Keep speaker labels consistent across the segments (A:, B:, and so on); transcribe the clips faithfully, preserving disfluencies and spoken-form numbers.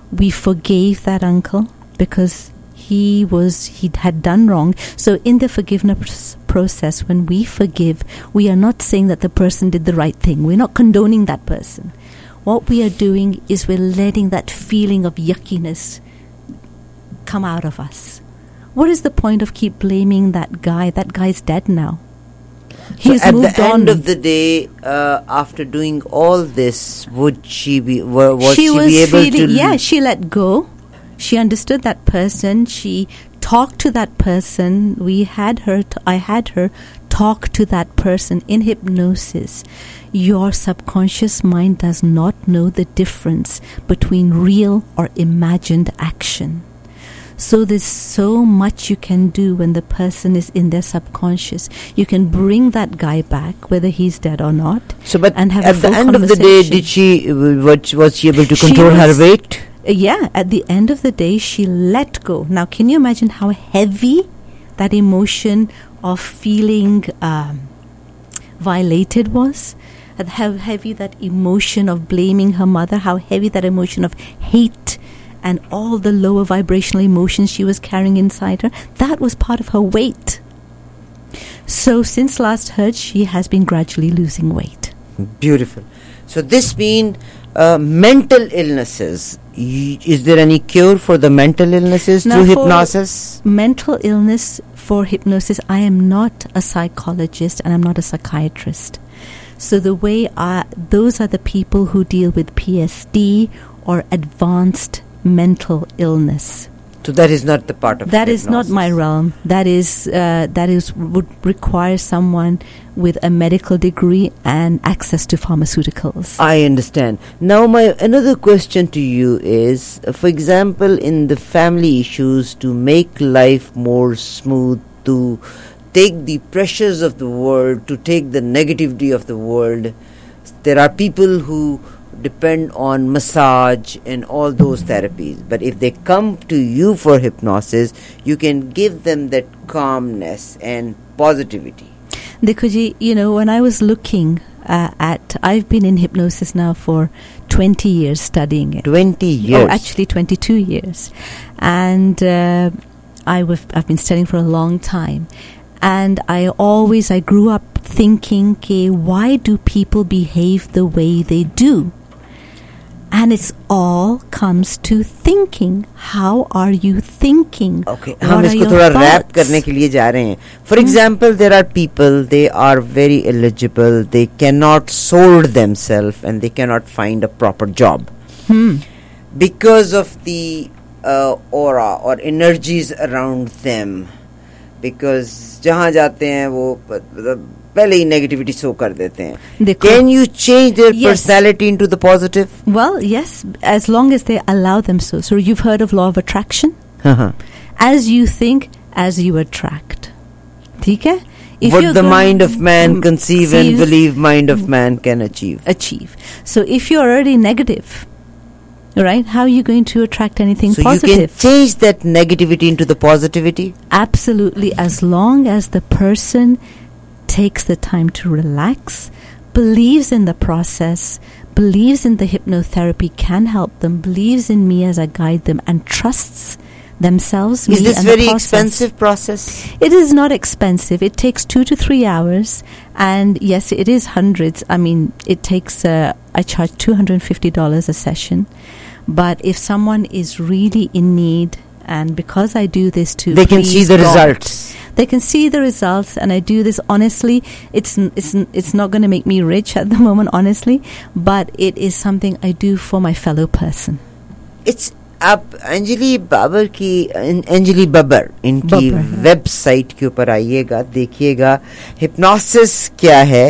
A: we forgave that uncle because he was he had done wrong. So in the forgiveness process, when we forgive, we are not saying that the person did the right thing. We're not condoning that person. What we are doing is we're letting that feeling of yuckiness come out of us. What is the point of keep blaming that guy? That guy's dead now. He's
B: so at
A: moved
B: the
A: on.
B: end of the day, uh, after doing all this, would she be wa- was she,
A: she was
B: be able
A: feeling,
B: to?
A: Yeah, she let go. She understood that person. She talked to that person. We had her. T- I had her talk to that person in hypnosis. Your subconscious mind does not know the difference between real or imagined action. So there's so much you can do when the person is in their subconscious. You can bring that guy back, whether he's dead or not.
B: So, but
A: and have
B: at
A: a
B: the
A: full
B: end of the day, did she was, was she able to
A: She
B: control her
A: was-
B: weight?
A: Yeah, at the end of the day, she let go. Now, can you imagine how heavy that emotion of feeling um, violated was? And how heavy that emotion of blaming her mother, how heavy that emotion of hate and all the lower vibrational emotions she was carrying inside her, that was part of her weight. So since last heard, she has been gradually losing weight.
B: Beautiful. So this means uh, mental illnesses. Y- is there any cure for the mental illnesses
A: Now,
B: through
A: for
B: hypnosis?
A: Mental illness for hypnosis, I am not a psychologist and I'm not a psychiatrist. So the way I, those are the people who deal with P S D or advanced mental illness.
B: So that is not the part of
A: That is not
B: hypnosis.
A: my realm. That is uh, that is would require someone with a medical degree and access to pharmaceuticals.
B: I understand. Now, my another question to you is, uh, for example, in the family issues, to make life more smooth, to take the pressures of the world, to take the negativity of the world, there are people who depend on massage and all those therapies. But if they come to you for hypnosis, you can give them that calmness and positivity.
A: Dekho ji, you know, when I was looking uh, at, I've been in hypnosis now for twenty years studying it.
B: twenty years.
A: Oh, actually twenty-two years. And uh, I w- I've been studying for a long time. And I always, I grew up thinking, okay, why do people behave the way they do? And it's all comes to thinking. How are you thinking?
B: Okay,
A: What
B: हम
A: are
B: इसको
A: your
B: थोड़ा wrap
A: thoughts?
B: करने के लिए जा रहे हैं. For example, there are people, they are very eligible, they cannot sold themselves and they cannot find a proper job
A: Hmm.
B: because of the uh, aura or energies around them. Because जहाँ जाते हैं वो प- मतलब पहले ही negativity show कर देते हैं.
A: देखो,
B: Can you change their
A: Yes.
B: personality into the positive?
A: well, yes, as long as they allow them so. So you've heard of law of attraction?
B: Uh-huh.
A: As you think, as you attract. ठीक है? If
B: What
A: you're
B: the
A: going-
B: mind of man
A: Mm,
B: conceive and
A: conceive-
B: believe mind of man can achieve.
A: achieve. So if you're already negative, right, how are you going to attract anything
B: So
A: positive?
B: you can change that negativity into the positivity.
A: Absolutely, as long as the person takes the time to relax, believes in the process, believes in the hypnotherapy can help them, believes in me as I guide them, and trusts themselves.
B: Is
A: me
B: this
A: and the
B: very
A: process.
B: expensive process?
A: It is not expensive. It takes two to three hours, and yes, it is hundreds. I mean, it takes. Uh, I charge two hundred and fifty dollars a session, but if someone is really in need, and because I do this to,
B: They can see
A: please
B: the
A: God,
B: results.
A: They can see the results, and I do this honestly. It's n- it's n- it's not going to make me rich at the moment, honestly, but it is something I do for my fellow person.
B: It's आप अंजलि बाबर की अंजलि बब्बर इनकी
A: बब्बर, हाँ.
B: Website के ऊपर आइएगा, देखिएगा hypnosis क्या है.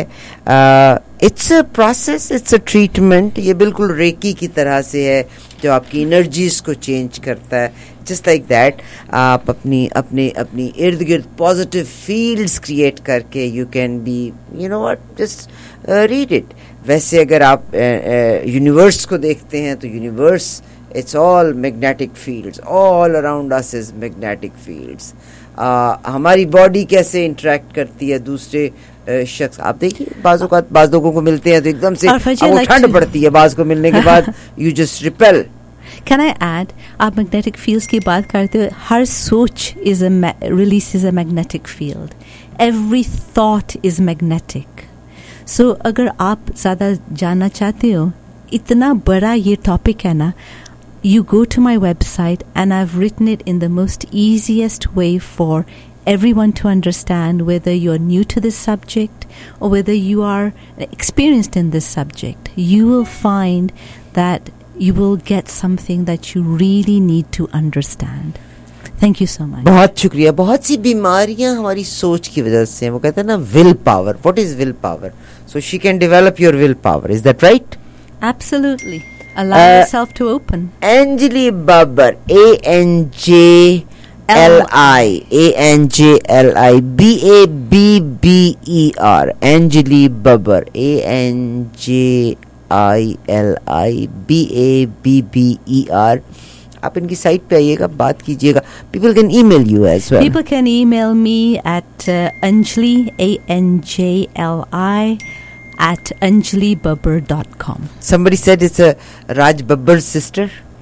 B: It's a process, it's a treatment. ये बिल्कुल रेकी की तरह से है जो आपकी एनर्जीज को चेंज करता है. जस्ट लाइक दैट आप अपनी अपने अपनी इर्द गिर्द पॉजिटिव फील्ड्स क्रिएट करके you can be you know what just read it. वैसे अगर आप यूनिवर्स को देखते हैं तो universe it's all magnetic fields, all around us is magnetic fields. uh, हमारी बॉडी कैसे इंटरेक्ट करती है दूसरे uh, शख्स. आप देखिए बाज़ औक़ात बाज़ लोगों को मिलते हैं तो एकदम से
A: और फजी,
B: आपको
A: like
B: ठंड
A: to-
B: पड़ती है, बाज़ को मिलने के बाद you just repel.
A: Can I add, आप magnetic fields की बात करते हो, हर सोच is a ma- releases a magnetic field. Every thought is magnetic. So अगर आप ज़्यादा जानना चाहते हो, इतना बड़ा ये topic है ना, you go to my website and I've written it in the most easiest way for everyone to understand, whether you're new to this subject or whether you are experienced in this subject. You will find that you will get something that you really need to understand. Thank you so much.
B: बहुत शुक्रिया. बहुत सी बीमारियां हमारी सोच की वजह से हैं. वो कहते हैं ना will power. What is will power? So she can develop your will power. Is that right?
A: Absolutely. Allow
B: Uh,
A: yourself to open.
B: Anjali Babbar, A N J L I, A N J L I, B A B B E R, Anjali Babbar, A N J I L I, B A B B E R. आप इनकी site पे आइएगा, बात कीजिएगा. People can email you as well.
A: People can email me at uh, Anjali, A N J L I, at anjali babbar dot com.
B: Somebody said it's a Raj Babbar's sister.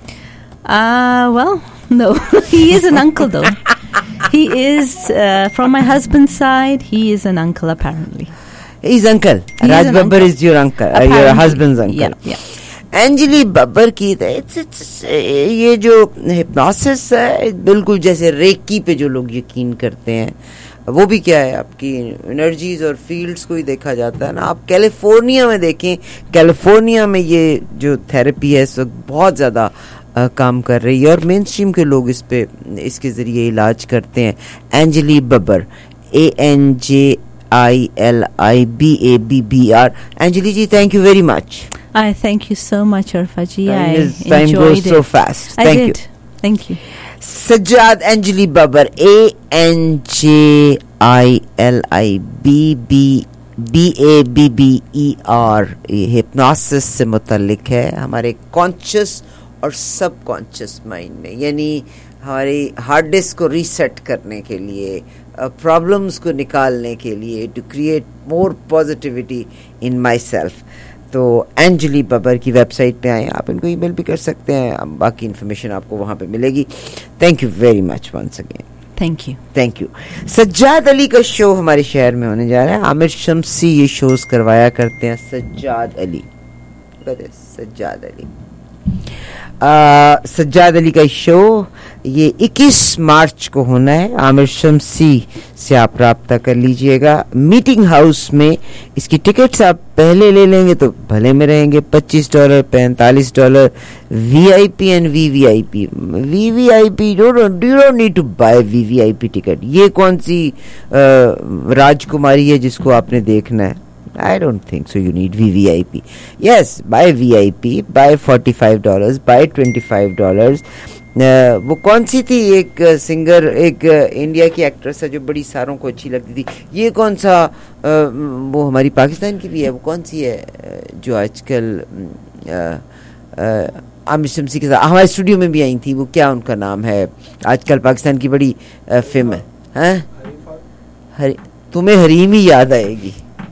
A: Uh, well, no. He is an uncle, though. He is, uh, from my husband's side, he is an uncle, apparently.
B: He's uncle.
A: He
B: Raj
A: is an
B: Babbar
A: uncle.
B: is your uncle, uh, your
A: Apparently.
B: husband's uncle.
A: Yeah, yeah.
B: एंजली Babbar की it's, it's, ये जो hypnosis है बिल्कुल जैसे recce पे जो लोग यकीन करते हैं, वो भी क्या है, आपकी एनर्जीज और फील्ड्स को ही देखा जाता है ना. आप कैलिफोर्निया में देखें, कैलिफोर्निया में ये जो थेरेपी है इस वक्त बहुत ज़्यादा Uh, काम कर रही है और मेन स्ट्रीम के लोग इस पे इसके ज़रिए इलाज करते हैं. Anjili Babbar, A N J I L I B A B B R. Anjili ji, thank you very much.
A: I thank you so much, Arfaji.
B: Time
A: I
B: is- time
A: enjoyed
B: goes
A: it.
B: so fast.
A: I
B: Thank
A: did. Thank you.
B: Sajjad Anjali Babbar, A N J I L I B B B A B B E R. ये hypnosis से मुतल्लिक है हमारे conscious और सब conscious mind में, यानी हमारी हार्ड डिस्क को रीसेट करने के लिए, प्रॉब्लम्स को निकालने के लिए, to create more positivity in myself. तो एंजली बब्बर की वेबसाइट पे आएँ, आप इनको ईमेल भी कर सकते हैं, बाकी इन्फॉर्मेशन आपको वहाँ पे मिलेगी. Thank you very much once again.
A: Thank you.
B: Thank you. Sajjad Ali का शो हमारे शहर में होने जा रहा है. आमिर शम्सी ये शोज करवाया करते हैं. सज्जाद अली, सज्जाद अली सज्जाद अली का शो ये इक्कीस मार्च को होना है. आमिर शम्सी से आप राब्ता कर लीजिएगा. मीटिंग हाउस में इसकी टिकट्स आप पहले ले लेंगे तो भले में रहेंगे. पच्चीस डॉलर, पैंतालीस dollar. VIP and VVIP. VVIP you don't need to buy VVIP ticket. ये कौन सी राजकुमारी है जिसको आपने देखना है? I don't think so. You need V V I P. Yes, buy V I P. Buy forty-five dollars. Buy twenty-five dollars. Uh, वो कौन सी थी एक सिंगर, एक इंडिया की एक्ट्रेस है जो बड़ी सारों को अच्छी लगती थी. ये कौन सा uh, वो हमारी पाकिस्तान की भी है. वो कौन सी है uh, जो आजकल आमिर शम्सी के साथ हमारे स्टूडियो में भी आई थी. वो क्या उनका नाम है? आजकल पाकिस्तान की बड़ी फिल्म uh, है. हरी, तुम्हें हरीम ही याद आएगी.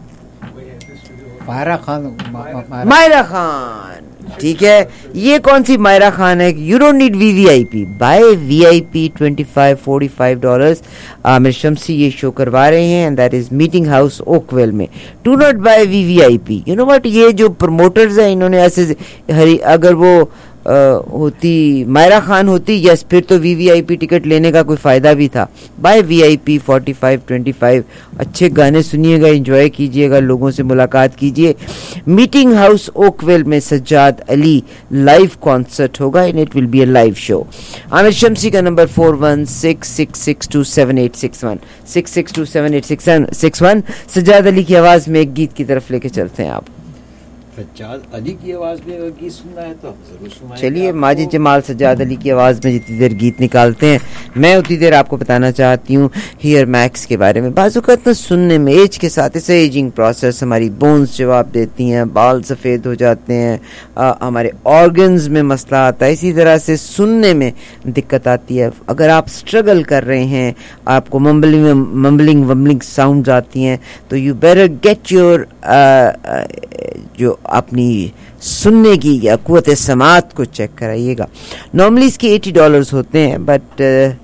C: मायरा खान.
B: मायरा खान, ठीक है. ये कौन सी मायरा खान है? You don't need VVIP. Buy VIP पच्चीस, पैंतालीस डॉलर्स. आमिर शम्सी ये शो करवा रहे हैं and that is meeting house Oakville में. Do not buy VVIP. You know what, ये जो प्रमोटर्स हैं इन्होंने ऐसे हरी, अगर वो आ, होती मायरा खान होती, यस, फिर तो वीवीआईपी टिकट लेने का कोई फ़ायदा भी था. बाय वीआईपी पैंतालीस, पच्चीस. अच्छे गाने सुनिएगा, एंजॉय कीजिएगा, लोगों से मुलाकात कीजिए. मीटिंग हाउस ओकवेल में सज्जाद अली लाइव कॉन्सर्ट होगा and it will be a live show. Aamir Shamsi का number four one six six six two seven eight six one six six two seven eight six one. Sajjad Ali की आवाज़ में एक गीत की तरफ लेके चलते हैं आप.
C: सज्जाद अली की आवाज में अगर गीत सुनना है तो जरूर सुनाएंगे.
B: चलिए माजिद जमाल सज्जाद अली की आवाज़ में जितनी देर गीत निकालते हैं, मैं उतनी देर आपको बताना चाहती हूँ हेयर मैक्स के बारे में. बाज़-औक़ात सुनने में एज के साथ इसे एजिंग प्रोसेस, हमारी बोन्स जवाब देती हैं, बाल सफ़ेद हो जाते हैं, आ, हमारे ऑर्गन्स में मसला आता है, इसी तरह से सुनने में दिक्कत आती है. अगर आप स्ट्रगल कर रहे हैं, आपको मम्बलिंग मम्बलिंग वम्बलिंग साउंड्स आती हैं, तो यू बेटर गेट योर जो अपनी सुनने की या कुव्वत समात को चेक कराइएगा। नॉर्मली इसके एटी डॉलर्स होते हैं, but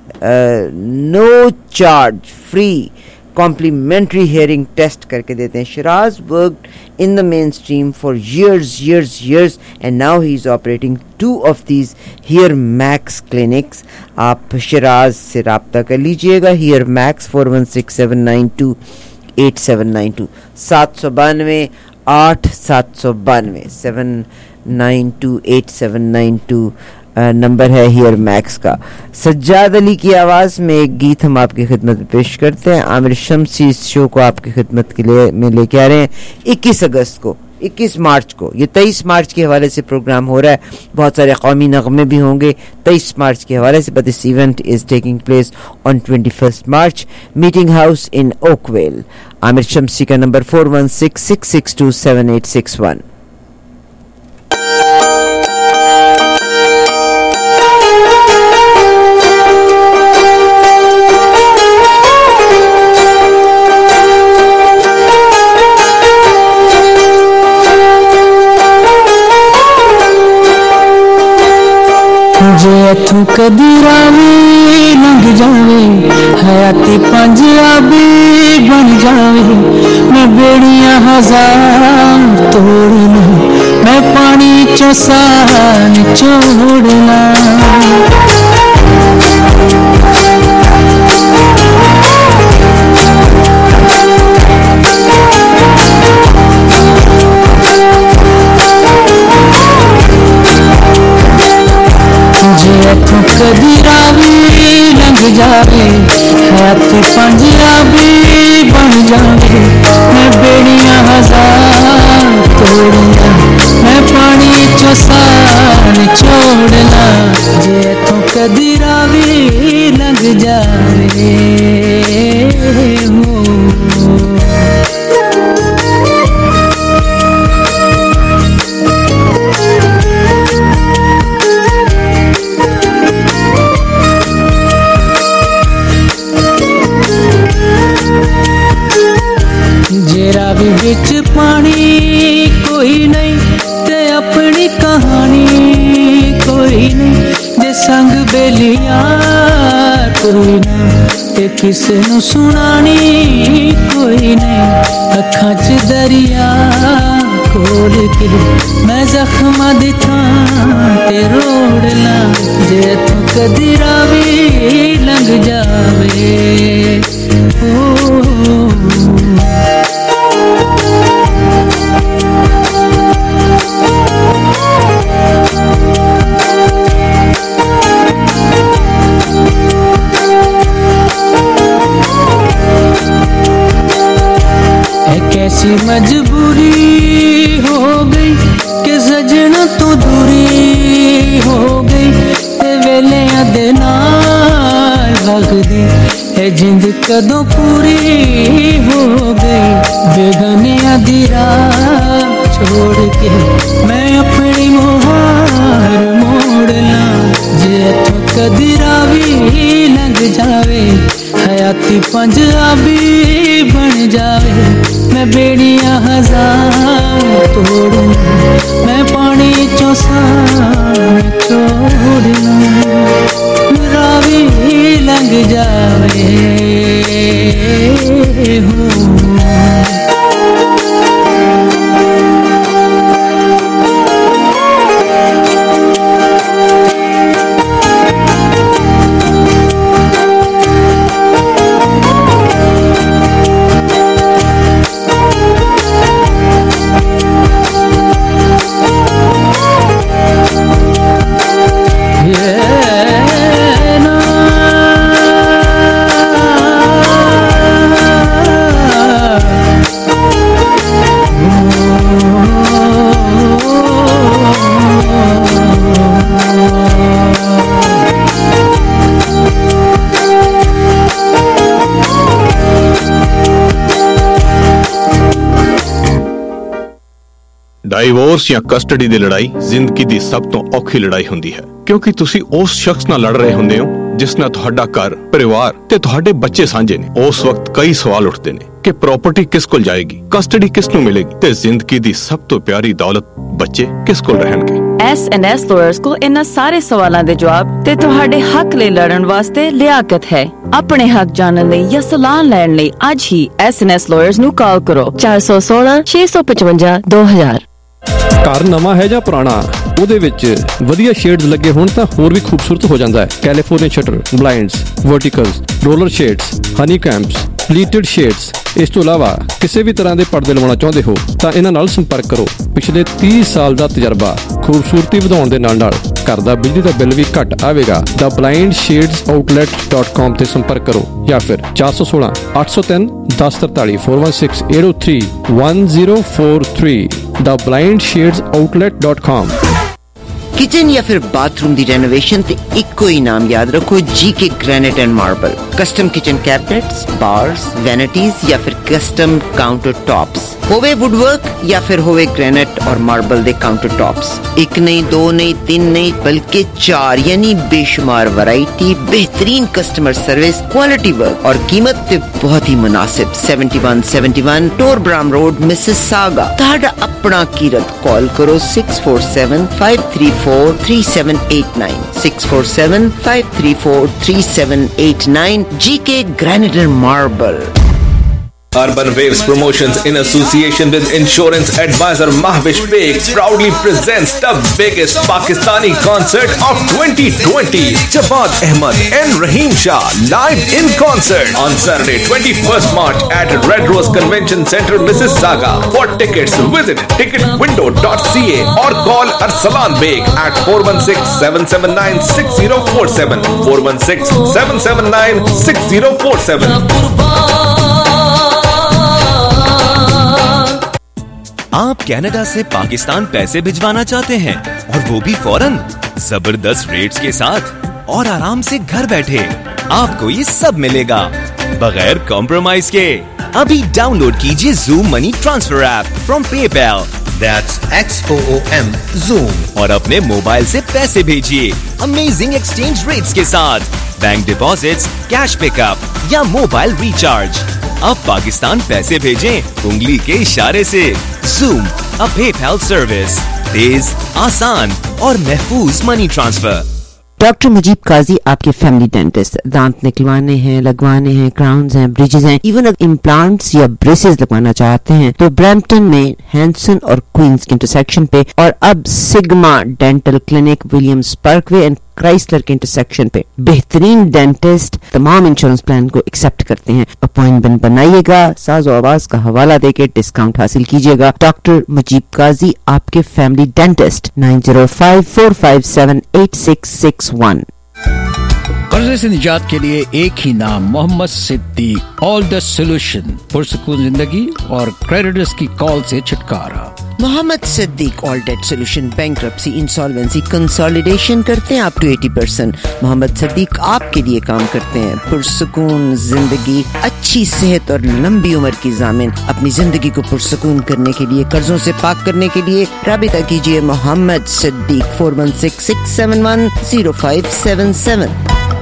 B: no charge, free complimentary hearing test करके देते हैं। Shiraz worked in the main stream for years years years and now he is operating two of these Hear Max clinics। आप शिराज से राब्ता कर लीजिएगा। Hear Max four one six seven nine two eight seven nine two, सात सौ बानवे आठ सात सौ बानवे seven nine two eight seven nine two number है हियर मैक्स का। सज्जाद अली की आवाज़ में एक गीत हम आपकी खिदमत में पेश करते हैं। आमिर शम्सी इस शो को आपकी खिदमत के लिए में लेके आ रहे हैं इक्कीस अगस्त को, इक्कीस मार्च को। ये तेईस मार्च के हवाले से प्रोग्राम हो रहा है, बहुत सारे कौमी नगमे भी होंगे तेईस मार्च के हवाले से, but this event is taking place on twenty first March, meeting house in Oakville. Aamir Shamsi का number four one six six six two seven eight six one.
D: जे इथों कदी रावी लंघ जावे, हयाती पंजाबी बन जावे, मैं बेड़ियां हजार तोड़ना, मैं पानी चो साह निचोड़ना। कदी रावी लंघ जावे, हयाती पंजाबी बन जावे, मैं बेड़ियां हजार तोड़ना, मैं पानी चो साह निचोड़ना। जे इथों कदी रावी लंघ जावे हो। रावी बिच पानी कोई नहीं ते अपनी कहानी कोई नहीं, जे संग बेलिया कोई ना ते किसे नू सुनानी कोई नहीं। अखां च दरिया खोल के मैं जख्मां दी थां ते रोड़ना, जे इथों कदी रावी लंघ जावे ओ। कैसी मजबूरी हो गई कि सजना तो दूरी हो गई, ते वेले दे नाल वगदी है जिंद कदों पूरी हो गई। बेगानियां दी राह छोड़ के मैं अपनी मोहार मोड़ना, जे इथों कदी रावी लंघ जावे, हयाती पंजाबी बन जावे, मैं बेड़ियां हजार तोड़ूं, मैं पानी चो साह छोड़ूं, रावी लंघ जावे हो।
E: ਡਾਈਵੋਰਸ ਜਾਂ ਕਸਟਡੀ ਦੀ ਲੜਾਈ ਜ਼ਿੰਦਗੀ ਦੀ ਸਭ ਤੋਂ ਔਖੀ ਲੜਾਈ ਹੁੰਦੀ ਹੈ, ਕਿਉਂਕਿ ਤੁਸੀਂ ਉਸ ਸ਼ਖਸ ਨਾਲ ਲੜ ਰਹੇ ਹੁੰਦੇ ਹੋ ਜਿਸ ਨਾਲ ਤੁਹਾਡਾ ਘਰ, ਪਰਿਵਾਰ ਤੇ ਤੁਹਾਡੇ ਬੱਚੇ ਸਾਂਝੇ ਨੇ। ਉਸ ਵਕਤ ਕਈ ਸਵਾਲ ਉੱਠਦੇ ਨੇ ਕਿ ਪ੍ਰਾਪਰਟੀ ਕਿਸ ਕੋਲ ਜਾਏਗੀ, ਕਸਟਡੀ ਕਿਸ ਨੂੰ ਮਿਲੇਗੀ ਤੇ ਜ਼ਿੰਦਗੀ ਦੀ ਸਭ ਤੋਂ ਪਿਆਰੀ ਦੌਲਤ ਬੱਚੇ ਕਿਸ ਕੋਲ ਰਹਿਣਗੇ।
F: ਐਸ ਐਂਡ ਐਸ ਲਾਇਰਸ ਕੋਲ ਇਹਨਾਂ ਸਾਰੇ ਸਵਾਲਾਂ ਦੇ ਜਵਾਬ ਤੇ ਤੁਹਾਡੇ ਹੱਕ ਲਈ ਲੜਨ ਵਾਸਤੇ ਲਿਆਕਤ ਹੈ। ਆਪਣੇ ਹੱਕ ਜਾਣਨ ਲਈ ਜਾਂ ਸਲਾਹ ਲੈਣ ਲਈ ਅੱਜ ਹੀ ਐਸ ਐਂਡ ਐਸ ਲਾਇਰਸ ਨੂੰ ਕਾਲ ਕਰੋ ਚਾਰ ਸੌ ਸੋਲਾਂ ਛੇ ਸੌ ਪਚਵੰਜਾ ਦੋ ਹਜ਼ਾਰ।
G: ਘਰ ਨਵਾਂ ਹੈ ਜਾਂ ਪੁਰਾਣਾ, ਉਹਦੇ ਵਿੱਚ ਵਧੀਆ ਸ਼ੇਡਸ ਲੱਗੇ ਹੋਣ ਤਾਂ ਹੋਰ ਵੀ ਖੂਬਸੂਰਤ ਹੋ ਜਾਂਦਾ ਹੈ। California shutter, blinds, verticals, roller shades, honey combs, pleated shades. ਇਸ ਤੋਂ ਇਲਾਵਾ ਕਿਸੇ ਵੀ ਤਰ੍ਹਾਂ ਦੇ ਪਰਦੇ ਲਵਾਉਣਾ ਚਾਹੁੰਦੇ ਹੋ ਤਾਂ ਇਹਨਾਂ ਨਾਲ ਸੰਪਰਕ ਕਰੋ। ਪਿਛਲੇ ਤੀਹ ਸਾਲ ਦਾ ਤਜਰਬਾ, ਖੂਬਸੂਰਤੀ ਵਧਾਉਣ ਦੇ ਨਾਲ ਨਾਲ ਘਰ ਦਾ ਬਿਜਲੀ ਦਾ ਬਿੱਲ ਵੀ ਘੱਟ ਆਵੇਗਾ। The blind shades outlet dot com ਤੇ ਸੰਪਰਕ ਕਰੋ ਜਾਂ ਫਿਰ ਚਾਰ ਸੌ ਸੋਲਾਂ ਅੱਠ ਸੌ ਤਿੰਨ ਦਸ ਤਰਤਾਲੀ ਚਾਰ ਇੱਕ ਛੇ ਅੱਠ ਜ਼ੀਰੋ ਥ੍ਰੀ ਇੱਕ ਜ਼ੀਰੋ ਚਾਰ ਤਿੰਨ the blind shades outlet dot com.
B: Kitchen या फिर बाथरूम दी रेनोवेशन ते इको ही नाम याद रखो, GK granite and marble. Custom kitchen cabinets, bars, vanities या फिर कस्टम काउंटर टॉप्स, होवे वुडवर्क या फिर होवे ग्रेनाइट और मार्बल दे काउंटर टॉप्स। एक नहीं, दो नहीं, तीन नहीं, बल्कि चार यानी बेशुमार वैरायटी, बेहतरीन कस्टमर सर्विस, क्वालिटी वर्क और कीमत ते बहुत ही मुनासिब। Seventy one seventy one Torbram road, Mississauga. ताड़ा अपना कीरत कॉल करो six four seven five three four three seven eight nine six four seven five three four three seven eight nine G K Granite and Marble.
H: Urban Waves Promotions in association with insurance advisor Mahvish Beg proudly presents the biggest Pakistani concert of twenty twenty. Jawad Ahmed and Raheem Shah live in concert on Saturday twenty-first March at Red Rose Convention Center, Mississauga. For tickets, visit ticket window dot c a or call Arsalan Beg at four one six seven seven nine six zero four seven four one six seven seven nine six zero four seven.
I: आप Canada से पाकिस्तान पैसे भिजवाना चाहते हैं और वो भी फौरन, जबरदस्त रेट्स के साथ और आराम से घर बैठे। आपको ये सब मिलेगा बगैर कॉम्प्रोमाइज के। अभी डाउनलोड कीजिए Zoom money transfer app from PayPal, that's X O O M Zoom, और अपने मोबाइल से पैसे भेजिए अमेजिंग एक्सचेंज रेट्स के साथ, बैंक डिपॉजिट्स, कैश पिकअप या मोबाइल रिचार्ज। अब पाकिस्तान पैसे भेजें उंगली के इशारे से। Zoom, a PayPal service, तेज, आसान और महफूज money transfer.
B: Doctor Mujeeb Qazi आपके फैमिली डेंटिस्ट। दांत निकलवाने हैं, लगवाने हैं, क्राउन्स हैं, ब्रिजेस हैं, इवन अगर इम्प्लांट्स या ब्रेसेस लगवाना चाहते हैं तो ब्रैम्पटन में हैंसन और क्वींस के इंटरसेक्शन पे, और अब Sigma dental clinic Williams Parkway and Chrysler के इंटरसेक्शन पे बेहतरीन डेंटिस्ट तमाम इंश्योरेंस प्लान को एक्सेप्ट करते हैं। अपॉइंटमेंट बनाइएगा, साज़ो आवाज का हवाला देके डिस्काउंट हासिल कीजिएगा। डॉक्टर मुजीब काजी आपके family dentist, nine zero five four five seven eight six six one.
J: कर्जे से निजात के लिए एक ही नाम, Mohammad Siddique. All the solution, पुरसुकून जिंदगी और क्रेडिटर्स की कॉल से छुटकारा।
B: Mohammad Siddique all debt solution, bankruptcy, insolvency, consolidation करते हैं अप टू अस्सी परसेंट। मोहम्मद सिद्दीक आपके लिए काम करते हैं। पुरसुकून जिंदगी, अच्छी सेहत और लंबी उम्र की जामिन। अपनी जिंदगी को पुरसुकून करने के लिए, कर्जों से पाक करने के लिए राबिता कीजिए Mohammad Siddique four one six six seven one zero five seven seven.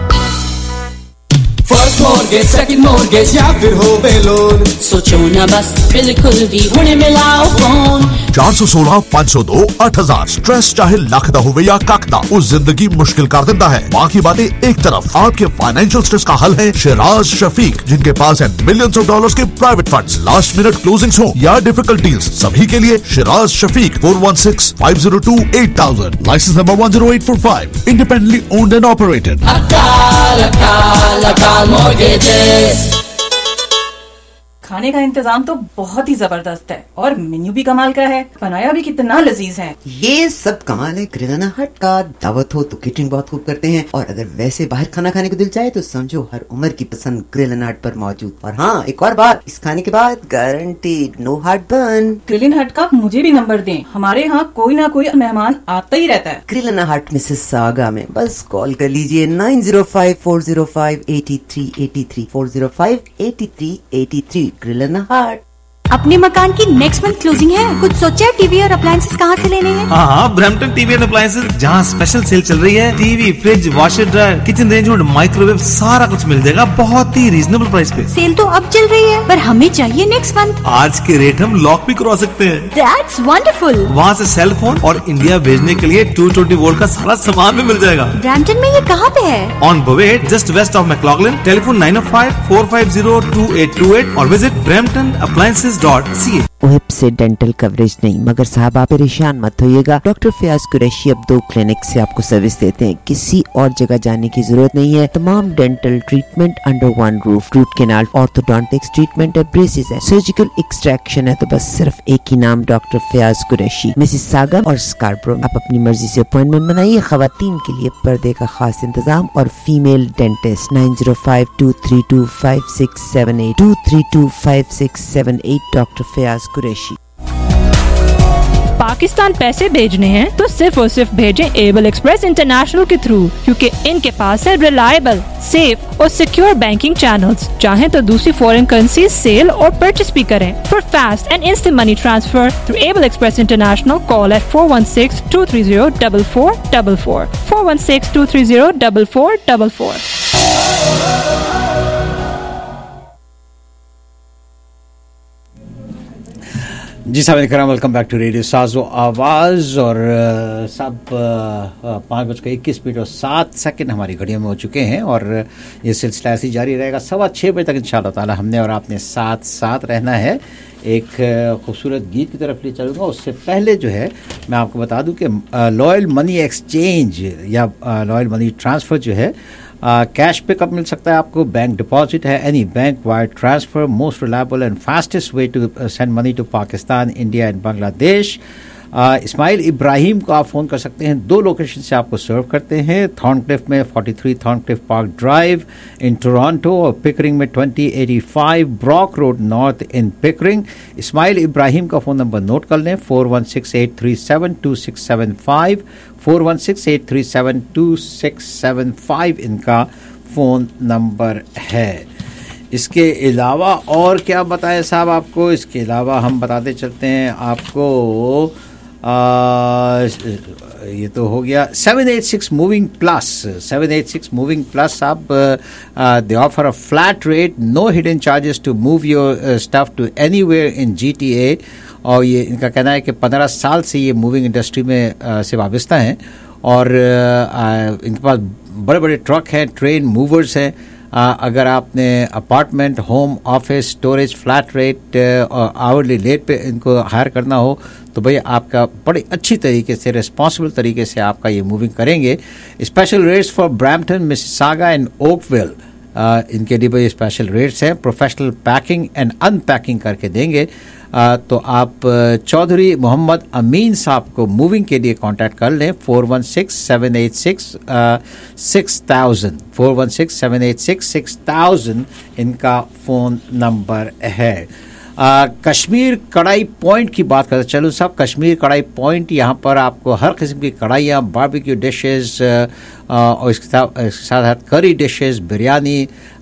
D: First mortgage, second mortgage या फिर होवे लोन, सोचो ना बस बिल्कुल भी हुणे मिलाओ फोन।
K: चार सौ सोलह पाँच सौ दो आठ हजार। स्ट्रेस चाहे लख दा होवे या कख दा, उस जिंदगी मुश्किल कर देता है। बाकी बातें एक तरफ, आपके फाइनेंशियल स्ट्रेस का हल है शिराज शफीक, जिनके पास है मिलियंस ऑफ डॉलर्स के private funds. Last minute closings हो या डिफिकल्टीज, सभी के लिए Shiraz Shafiq four one six five zero two eight thousand. License number one zero eight four five, independently owned and operated.
D: अकाल अकाल अकाल मॉर्गेजेस।
L: खाने का इंतजाम तो बहुत ही जबरदस्त है और मेन्यू भी कमाल का है, बनाया भी कितना लजीज है।
B: ये सब कमाल है ग्रिल एंड हट का। दावत हो तो केटरिंग बहुत खूब करते हैं, और अगर वैसे बाहर खाना खाने को दिल चाहे तो समझो हर उम्र की पसंद ग्रिल एंड हट पर मौजूद। और हाँ, एक और बात, इस खाने के बाद guaranteed no heartburn.
L: Grill and hut का मुझे भी नंबर दें, हमारे यहाँ कोई ना कोई मेहमान आता ही रहता है।
B: ग्रिल एंड हट मिसिसागा में बस कॉल कर लीजिए nine zero five four zero five eighty three eighty three four zero five eighty three eighty three. Grill and hut.
M: अपने मकान की नेक्स्ट मंथ क्लोजिंग है, कुछ सोचा है? टीवी और अप्लायंसेस कहाँ से लेने हैं?
N: हाँ हाँ, ब्रैम्पटन टीवी एंड अप्लायंसेस, जहाँ स्पेशल सेल चल रही है। TV, fridge, washer dryer, kitchen range और माइक्रोवेव सारा कुछ मिल जाएगा बहुत ही रीजनेबल प्राइस पे।
M: सेल तो अब चल रही है, पर हमें चाहिए नेक्स्ट मंथ।
N: आज के रेट हम लॉक भी करवा सकते हैं।
M: That's wonderful.
N: वहाँ से सेल फोन और इंडिया भेजने के लिए टू ट्वेंटी वोल्ट का सारा सामान भी मिल जाएगा।
M: ब्रैम्पटन में ये कहाँ पे है?
N: On Bovaird, just west of McLaughlin. Telephone nine O five four five zero two eight two eight और visit Brampton appliances dot C A.
B: OHIP से डेंटल कवरेज नहीं, मगर साहब आप परेशान मत होइएगा। डॉक्टर फयाज कुरैशी अब दो क्लिनिक से आपको सर्विस देते हैं, किसी और जगह जाने की जरूरत नहीं है। तमाम dental treatment under one roof, root canal, orthodontics treatment है, ब्रेसेस है, सर्जिकल एक्सट्रैक्शन है, तो बस सिर्फ एक ही नाम, डॉक्टर फयाज कुरैशी, मिसिसागा और स्कार्बरो। आप अपनी मर्जी से अपॉइंटमेंट बनाइए। खवातीन के लिए पर्दे का खास इंतजाम और female dentist nine zero five two three two five six seven eight two three two five six seven eight. Doctor Fayyaz Qureshi.
O: Pakistan पैसे भेजने हैं तो सिर्फ और सिर्फ भेजें एबल एक्सप्रेस इंटरनेशनल के थ्रू, क्योंकि इनके पास है रिलायबल, सेफ और सिक्योर बैंकिंग चैनल्स। चाहें तो दूसरी फॉरेन करेंसी सेल और परचेस भी करें। For fast and instant money transfer through Able Express international call at four one six two three zero double four double four four one six two three zero double four double four.
C: जी साहब Ikram, welcome back to radio साज़ो आवाज़। और सब पाँच बज के इक्कीस minute और सात सेकंड हमारी घड़ियों में हो चुके हैं और ये सिलसिला ऐसे जारी रहेगा सवा छः बजे तक इंशाअल्लाह ताला। हमने और आपने साथ साथ रहना है। एक खूबसूरत गीत की तरफ ले चलूँगा, उससे पहले जो है मैं आपको बता दूं कि लॉयल मनी एक्सचेंज या लॉयल मनी ट्रांसफ़र जो है कैश पिकअप मिल सकता है आपको, बैंक डिपॉजिट है, any bank wire transfer, most reliable and fastest way to send money to Pakistan, India and Bangladesh. Ismail Ibrahim को आप फ़ोन कर सकते हैं, दो लोकेशन से आपको सर्व करते हैं। थॉर्नक्लिफ में तैंतालीस Thorncliffe Park Drive in Toronto और पिकरिंग में बीस पचासी Brock Road North in Pickering. Ismail Ibrahim का फ़ोन नंबर नोट कर लें, four one six eight three seven two six seven five four one six eight three seven two six seven five इनका phone number है। इसके अलावा और क्या बताएं साहब आपको? इसके अलावा हम बताते चलते हैं आपको, आ, ये तो हो गया seven eight six moving plus. Seven eight six moving plus साहब they offer a flat rate, no hidden charges to move your stuff to anywhere in GTA. और ये इनका कहना है कि पंद्रह साल से ये मूविंग इंडस्ट्री में आ, से वाबस्ता हैं और आ, इनके पास बड़े बड़े ट्रक हैं, ट्रेन मूवर्स हैं। आ, अगर आपने apartment, home, office, storage, flat rate और आवरली रेट पे इनको हायर करना हो तो भैया आपका बड़ी अच्छी तरीके से, रिस्पॉन्सिबल तरीके से आपका ये मूविंग करेंगे। Special rates for Brampton, Mississauga and Oakville, इनके लिए भाई स्पेशल रेट्स हैं। प्रोफेशनल पैकिंग एंड अनपैकिंग करके देंगे। आ, तो आप चौधरी मोहम्मद अमीन साहब को मूविंग के लिए कांटेक्ट कर लें, four one six seven eight six six thousand four one six seven eight six six thousand इनका फ़ोन नंबर है। आ, कश्मीर कढ़ाई पॉइंट की बात करते चलो साहब, कश्मीर कढ़ाई पॉइंट, यहाँ पर आपको हर किस्म की कढ़ाइयाँ, बारबेक्यू डिशेस और इसके साथ इसके साथ curry dishes, biryani,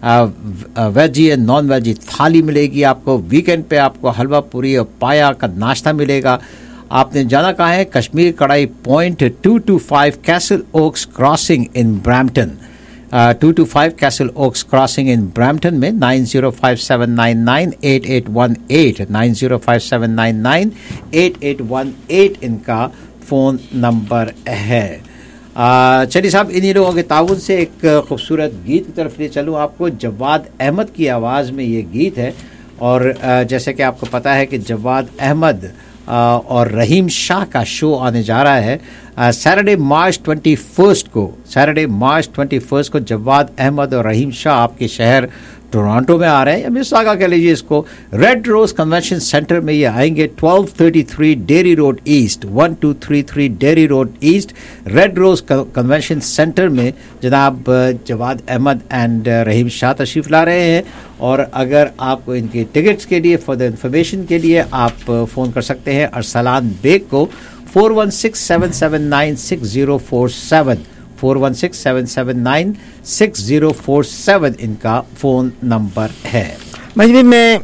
C: veggie and non veggie thali मिलेगी आपको। वीकेंड पे आपको हलवा पूरी और पाया का नाश्ता मिलेगा। आपने जाना कहाँ है? Kashmir Karahi point, two two five Castle Oaks Crossing in Brampton, two two five Castle Oaks Crossing in Brampton में nine zero five seven nine nine eight eight one eight nine zero five seven nine nine eight eight one eight इनका phone number है। चलिए साहब, इन्हीं लोगों के ताउन से एक खूबसूरत गीत की तरफ ले चलूँ आपको। जवाद अहमद की आवाज़ में ये गीत है और जैसे कि आपको पता है कि जवाद अहमद और रहीम शाह का शो आने जा रहा है सैटरडे मार्च ट्वेंटी फर्स्ट को। सैटरडे मार्च ट्वेंटी फर्स्ट को जवाद अहमद और रहीम शाह आपके शहर टोरंटो में आ रहे हैं, या मिसिसागा कह लीजिए इसको। रेड रोज कन्वेंशन सेंटर में ये आएंगे, twelve thirty three Derry Road East, one two three three Derry Road East, Red Rose Convention centre में जनाब जवाद अहमद एंड रहीम शाह तशरीफ़ ला रहे हैं। और अगर आपको इनके टिकट्स के लिए, फॉर द इंफॉर्मेशन के लिए आप फ़ोन कर सकते हैं अरसलान बेग को, four one six seven seven nine six zero four seven four one six seven seven nine six zero four seven इनका फ़ोन नंबर है।
B: मजबी मैं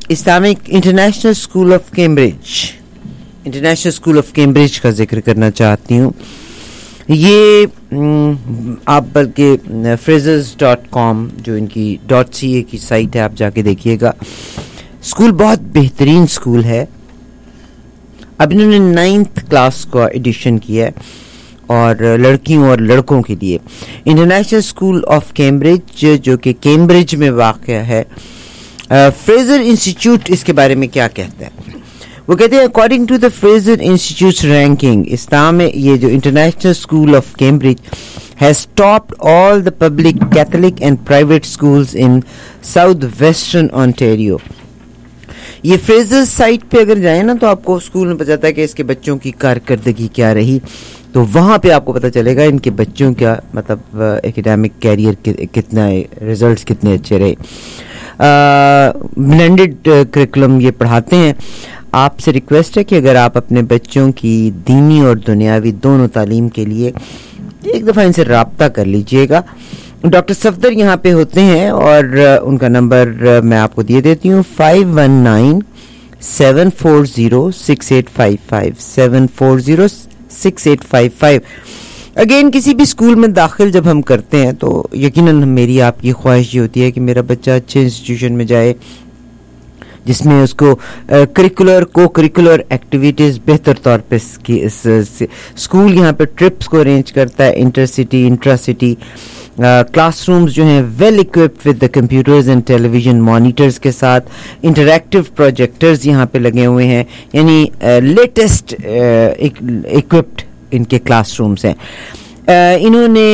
B: Islamic international school of Cambridge, international school of Cambridge का जिक्र करना चाहती हूँ। ये आप बल्कि फ्रेजर्स डॉट कॉम जो इनकी डॉट सी ए की साइट है, आप जाके देखिएगा। स्कूल बहुत बेहतरीन स्कूल है। अब इन्होंने नाइन्थ क्लास का एडिशन किया है और लड़कियों और लड़कों के लिए। इंटरनेशनल स्कूल ऑफ कैम्ब्रिज जो कि कैम्ब्रिज में वाक़या है। फ्रेजर इंस्टीट्यूट इसके बारे में क्या कहता है? वो कहते हैं according to the Fraser Institute ranking, इस्लाम में ये जो international school of Cambridge has topped all the public Catholic and private schools in south western Ontario. ये फ्रेजर साइट पे अगर जाए ना तो आपको स्कूल में पता चलता है कि इसके बच्चों की कारकर्दगी क्या रही, तो वहाँ पे आपको पता चलेगा इनके बच्चों का मतलब एकेडमिक कैरियर कि, कितना रिजल्ट्स कितने अच्छे रहे। ब्लेंडेड करिकुलम ये पढ़ाते हैं। आपसे रिक्वेस्ट है कि अगर आप अपने बच्चों की दीनी और दुनियावी दोनों तालीम के लिए एक दफ़ा इनसे राब्ता कर लीजिएगा। डॉक्टर सफदर यहाँ पे होते हैं और उनका नंबर मैं आपको दिए देती हूँ, five one nine seven four zero six eight five five seven four zero six eight five five. Again किसी भी स्कूल में दाखिल जब हम करते हैं तो यकीनन मेरी आपकी ख्वाहिश ये होती है कि मेरा बच्चा अच्छे इंस्टीट्यूशन में जाए जिसमें उसको करिकुलर को करिकुलर एक्टिविटीज़ बेहतर तौर पे स्कूल यहाँ पे ट्रिप्स को अरेंज करता है, inter city intra city. Classrooms जो हैं well equipped with the computers and television monitors के साथ, इंटरैक्टिव प्रोजेक्टर्स यहाँ पे लगे हुए हैं, यानी लेटेस्ट इक्विप्ड इनके क्लासरूम्स हैं। uh, इन्होंने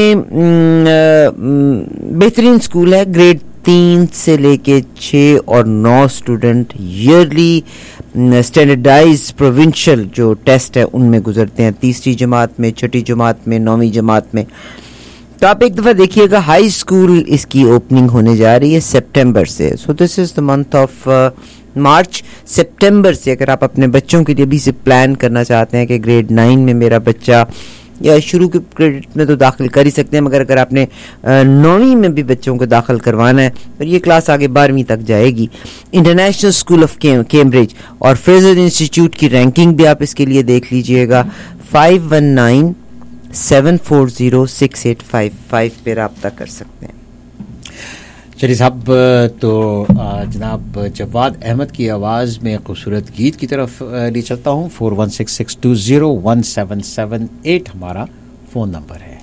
B: बेहतरीन स्कूल है। ग्रेड तीन से लेके छः और नौ स्टूडेंट ईयरली स्टैंडर्डाइज प्रोविंशियल जो टेस्ट है उनमें गुजरते हैं, तीसरी जमात में, छठी जमात में, नौवीं जमात में। तो आप एक दफ़ा देखिएगा, हाई स्कूल इसकी ओपनिंग होने जा रही है सितंबर से। So this is the month of March. सितंबर से अगर आप अपने बच्चों के लिए भी से प्लान करना चाहते हैं कि ग्रेड नाइन में मेरा बच्चा, या शुरू के क्रेडिट में तो दाखिल कर ही सकते हैं, मगर अगर आपने नौवीं में भी बच्चों को दाखिल करवाना है और ये क्लास आगे बारहवीं तक जाएगी, इंटरनेशनल स्कूल ऑफ कैम्ब्रिज और फ्रेजर इंस्टीट्यूट की रैंकिंग भी आप इसके लिए देख लीजिएगा। Five one nine seven four zero six eight five five पे रब्ता कर सकते हैं।
C: चलिए साहब, तो जनाब जवाद अहमद की आवाज़ में खूबसूरत गीत की तरफ ले चलता हूँ। Four one six six two zero one seven seven eight हमारा फ़ोन नंबर है।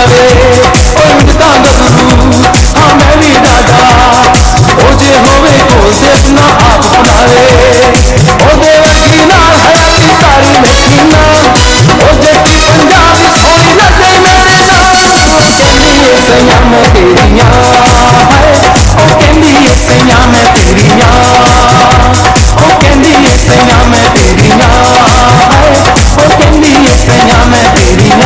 D: बनावे उनका गबरू हाँ मैं भी दादा ओजे होवे को से अपना आप बनावे ओदे वर्गी नाल हयाती सारी मशीना ओजे की पंजाबी सोनी नचे मेरे नाल कहंदी है सैया मैं तेरियां ओ कहंदी है सैया मैं तेरियां ओ कहंदी है सैया मैं तेरियां ओ कहंदी है सैया मैं तेरियां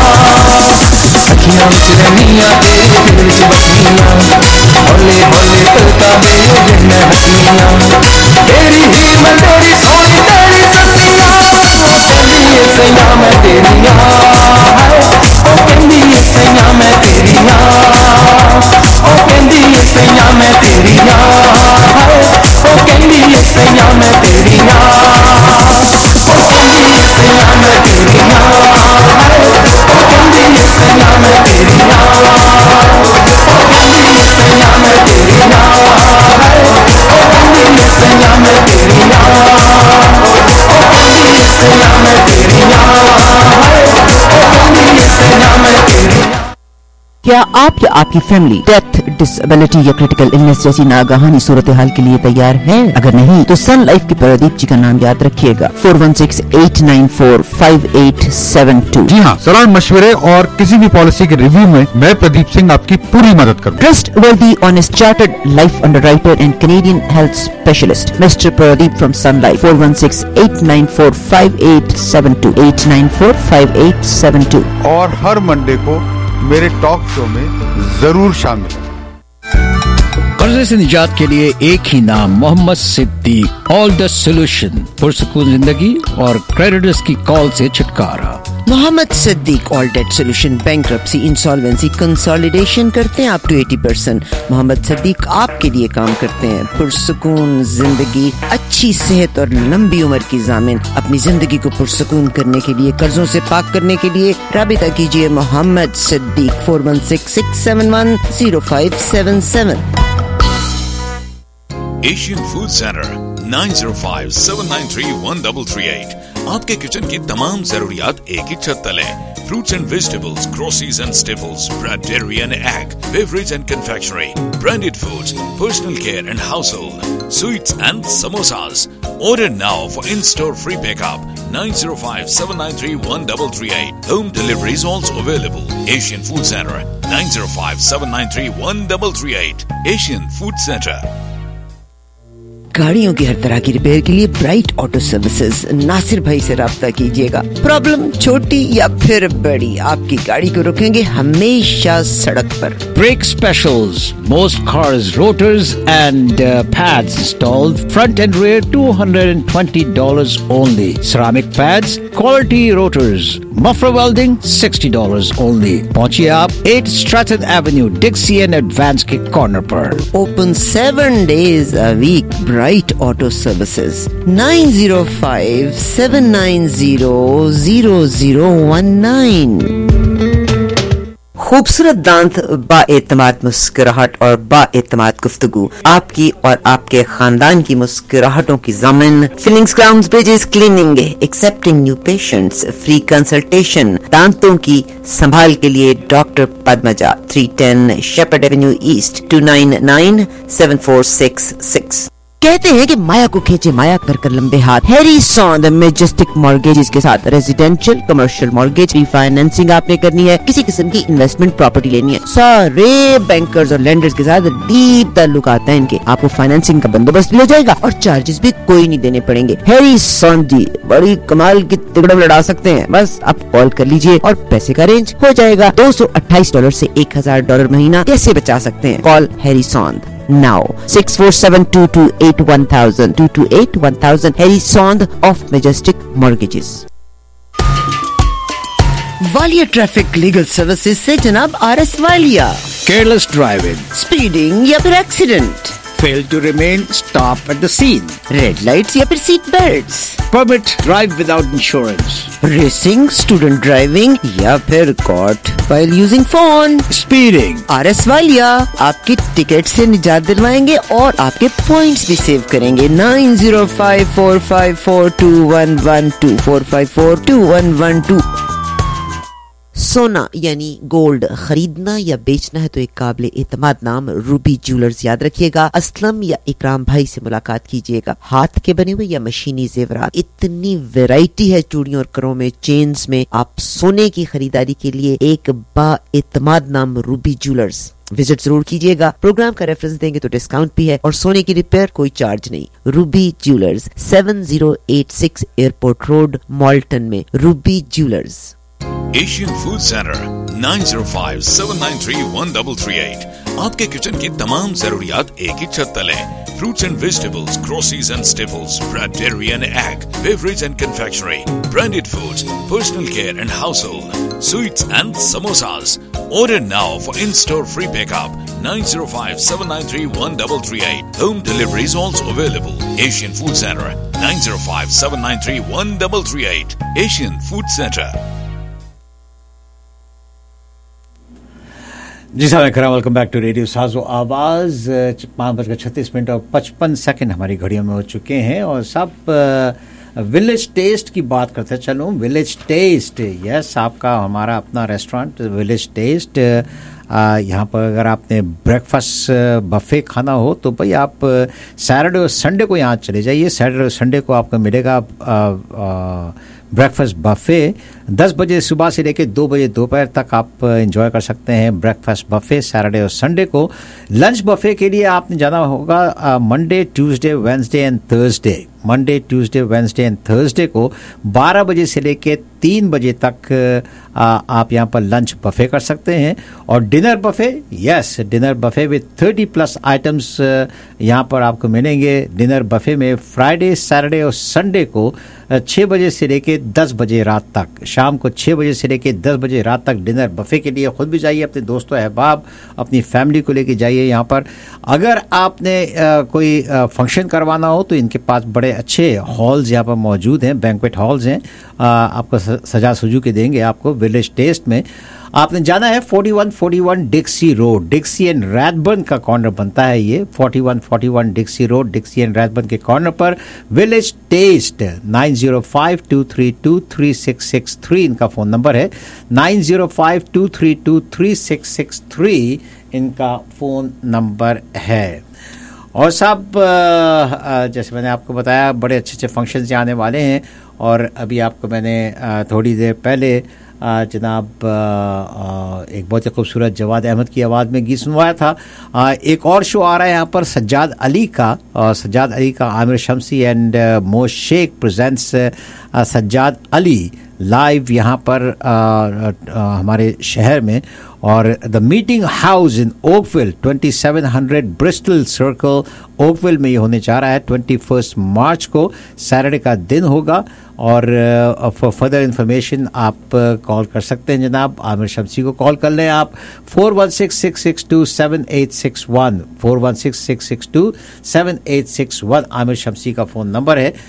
D: अखियां विच रहनियां तेरे दिल विच बसनियां हौले हौले करता मेरे दिल में हंसियां तेरी ही मैं तेरी सोनी तेरी ससियां ओ कहंदी है सैया मैं तेरियां ओ कहंदी है सैया मैं तेरियां ओ कहंदी है सैया मैं तेरियां ओ कहंदी है सैया मैं तेरियां ओ कहंदी है सैया मैं तेरियां ओ कहंदी है सैया मैं तेरियां ओ कहंदी है सैया मैं तेरियां ओ कहंदी है सैया मैं तेरियां ओ कहंदी है सैया मैं तेरियां ओ कहंदी है सैया मैं तेरियां।
B: क्या आप या आपकी फैमिली डेथ, डिसेबिलिटी या क्रिटिकल इलनेस जैसी नागहानी सूरत हाल के लिए तैयार है? अगर नहीं तो सन लाइफ के प्रदीप जी का नाम याद रखिएगा four one six eight nine four five eight seven two.
P: जी हाँ, सलाह मशवरे और किसी भी पॉलिसी के रिव्यू में मैं प्रदीप सिंह आपकी पूरी मदद करूँगा।
B: Trustworthy honest chartered life underwriter and Canadian health specialist mister Pradeep from Sun Life four one six eight nine four five eight seven two eight nine four five eight seven two.
P: और हर Monday को मेरे talk show में जरूर शामिल है।
J: कर्जे से निजात के लिए एक ही नाम, Mohammad Siddique, all the solution, पुरसुकून जिंदगी और क्रेडिटर्स की कॉल से छुटकारा।
B: Mohammad Siddique all debt solution, bankruptcy, insolvency, consolidation करते हैं अप टू अस्सी परसेंट। मोहम्मद सिद्दीक आपके लिए काम करते हैं। पुरसुकून जिंदगी, अच्छी सेहत और लंबी उम्र की जामिन। अपनी जिंदगी को पुरसुकून करने के लिए, कर्जों से पाक करने के लिए राबिता कीजिए Mohammad Siddique four one six six seven one zero five seven seven.
Q: Asian food centre nine zero five seven nine three one three three eight. आपके किचन की तमाम जरूरियात एक ही छत तले। Fruits and vegetables, groceries and staples, bread, dairy and egg, beverage and confectionery, branded foods, personal care and household, sweets and samosas. Order now for in-store free pickup. nine zero five seven nine three one three three eight. Home delivery is also available. Asian Food Center nine zero five seven nine three one three three eight. Asian Food Center.
B: गाड़ियों की हर तरह की repair के लिए bright Auto services Nasir भाई से राब्ता कीजिएगा। प्रॉब्लम छोटी या फिर बड़ी, आपकी गाड़ी को रोकेंगे हमेशा सड़क पर।
J: Brake specials, most cars, rotors and pads installed, front and rear two hundred twenty dollars only. Ceramic pads, quality rotors, muffler welding sixty dollars only. पहुंचिए आप at Stratton Avenue, Dixie and Advance के corner पर।
B: Open seven days a week. Bright Auto Services nine zero five seven nine zero zero zero one nine. खूबसूरत दांत, बाएतमाद मुस्कुराहट और बाएतमाद गुफ्तगू, आपकी और आपके खानदान की मुस्कुराहटों की ज़मीन। Fillings, crowns, bridges, cleaning, accepting new patients, free consultation. दांतों की संभाल के लिए doctor Padmaja, three ten Shepard Avenue East, two nine nine seven four six six. कहते हैं कि माया को खींचे माया कर कर लंबे हाथ। हैरी सॉन्द मेजेस्टिक मॉर्गेजेस के साथ रेजिडेंशियल, कमर्शियल मॉर्गेज, रिफाइनेंसिंग आपने करनी है, किसी किस्म की इन्वेस्टमेंट प्रॉपर्टी लेनी है, सारे बैंकर्स और लेंडर्स के साथ डीप ताल्लुक आता है इनके। आपको फाइनेंसिंग का बंदोबस्त भी हो जाएगा और चार्जेस भी कोई नहीं देने पड़ेंगे। हैरी सॉन्द जी बड़ी कमाल की तिगड़म लड़ा सकते हैं। बस आप कॉल कर लीजिए और पैसे का अरेंज हो जाएगा। दो सौ अट्ठाईस डॉलर से एक हजार डॉलर महीना कैसे बचा सकते हैं? Call Harry Sond now six four seven two two eight one thousand two two eight one thousand Harry Sond of Majestic Mortgages। Walia traffic legal services से जनाब R S Walia.
J: Careless driving,
B: speeding या फिर accident,
J: fail to remain, stop at the scene,
B: red lights या फिर seat belts,
J: permit drive without insurance,
B: racing, student driving या फिर caught while using phone,
J: speeding।
B: R S Walia आपकी ticket से निजात दिलवाएंगे और आपके पॉइंट्स भी सेव करेंगे। Nine zero five four five four two one one two four five four two one one two. सोना यानी गोल्ड खरीदना या बेचना है तो एक काबिल एतमाद नाम रूबी ज्वेलर्स याद रखिएगा। असलम या इकराम भाई से मुलाकात कीजिएगा। हाथ के बने हुए या मशीनी जेवरात, इतनी वैरायटी है चूड़ियों और करों में, चेन्स में। आप सोने की खरीदारी के लिए एक बा एतमाद नाम रूबी ज्वेलर्स विजिट जरूर कीजिएगा। प्रोग्राम का रेफरेंस देंगे तो डिस्काउंट भी है और सोने की रिपेयर कोई चार्ज नहीं। Ruby Jewellers seven zero eight six airport road Malton में। Ruby Jewellers.
Q: Asian food centre nine zero five seven nine three one three three eight आपके किचन की तमाम जरूरियात एक ही छत तले। Fruits and vegetables, groceries and staples, bread, dairy and egg, beverage and confectionery, branded foods, personal care and household, sweets and samosas. Order now for in-store free pickup. nine zero five seven nine three one three three eight. Home delivery is also available. Asian Food Center nine zero five seven nine three one three three eight. Asian Food Center.
C: जी साहब कराम, welcome back to radio साजो आवाज़। पाँच बजकर छत्तीस minute और पचपन second हमारी घड़ियों में हो चुके हैं और सब विलेज टेस्ट की बात करते हैं। चलो विलेज टेस्ट, यस, आपका हमारा अपना रेस्टोरेंट विलेज टेस्ट। यहाँ पर अगर आपने ब्रेकफास्ट बफे खाना हो तो भाई आप सैटरडे और संडे को यहाँ चले जाइए। सैटरडे और संडे को आपको मिलेगा ब्रेकफास्ट बफे। दस बजे सुबह से लेकर दो बजे दोपहर तक आप एंजॉय कर सकते हैं ब्रेकफास्ट बफे सैटरडे और संडे को। लंच बफे के लिए आपने जाना होगा Monday Tuesday Wednesday and Thursday. Monday Tuesday Wednesday and Thursday को बारह बजे से लेकर तीन बजे तक आ, आप यहाँ पर लंच बफे कर सकते हैं। और dinner buffet, yes, dinner buffet with thirty plus items यहाँ पर आपको मिलेंगे। डिनर बफे में फ्राइडे सैटरडे और संडे को छः बजे से लेकर दस बजे रात तक, शाम को छः बजे से लेकर दस बजे रात तक डिनर बफे के लिए खुद भी जाइए, अपने दोस्तों अहबाब अपनी फैमिली को लेके जाइए यहाँ पर। अगर आपने आ, कोई आ, फंक्शन करवाना हो तो इनके पास बड़े अच्छे हॉल्स यहाँ पर मौजूद हैं, बैंक्वेट हॉल्स हैं, आ, आपको सजा सुजू के देंगे आपको विलेज टेस्ट में। आपने जाना है forty one forty one Dixie road, Dixie and Rathburn का कॉर्नर बनता है ये, forty one forty one Dixie road, Dixie and Rathburn के कॉर्नर पर village taste. Nine zero five two three two three six six three इनका phone number है, nine zero five two three two three six six three इनका phone number है। और साहब जैसे मैंने आपको बताया बड़े अच्छे अच्छे फंक्शंस आने वाले हैं। और अभी आपको मैंने थोड़ी देर पहले जनाब एक बहुत ही खूबसूरत जवाद अहमद की आवाज़ में गीत सुनवाया था। एक और शो आ रहा है यहाँ पर सज्जाद अली का, और सज्जाद अली का Aamir Shamsi and Mo Sheikh presents Sajjad Ali live यहाँ पर आ, आ, हमारे शहर में। और the meeting house in Oakville twenty seven hundred Bristol Circle Oakville में ये होने जा रहा है। ट्वेंटी फर्स्ट मार्च को सैटरडे का दिन होगा। और फॉर फर्दर इंफॉर्मेशन आप कॉल कर सकते हैं जनाब, आमिर शमसी को कॉल कर लें आप, four one six six six two seven eight six one, four one six six six two seven eight six one Aamir Shamsi का फ़ोन नंबर है।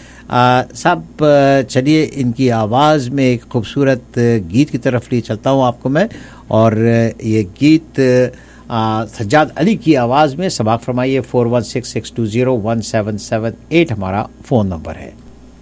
C: साहब चलिए इनकी आवाज़ में एक खूबसूरत गीत की तरफ ले चलता हूँ आपको मैं। और ये गीत सज्जाद अली की आवाज़ में समाअत फरमाइए। Four one six six two zero one seven seven eight हमारा फ़ोन नंबर है।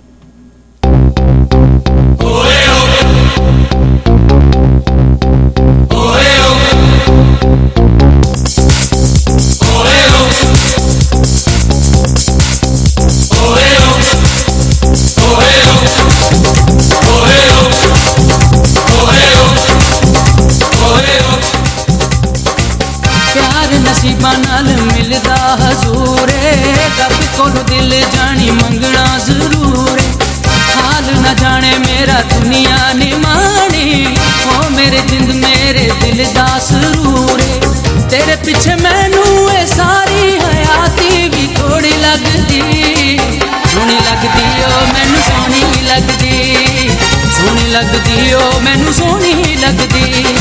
R: नसीबा नाल मिलदा हजूरे, रब कोलों दिल जानी मंगना जरूर। हाल न जाने मेरा दुनिया ने मानी, ओ मेरे जिंद मेरे दिल दा सरूर। तेरे पीछे मैनू ए सारी हयाती भी थोड़ी लगदी, सोहनी लगदी ओ मैनू सोहनी लगदी, सोहनी लगदी ओ मैनू सोहनी लगदी।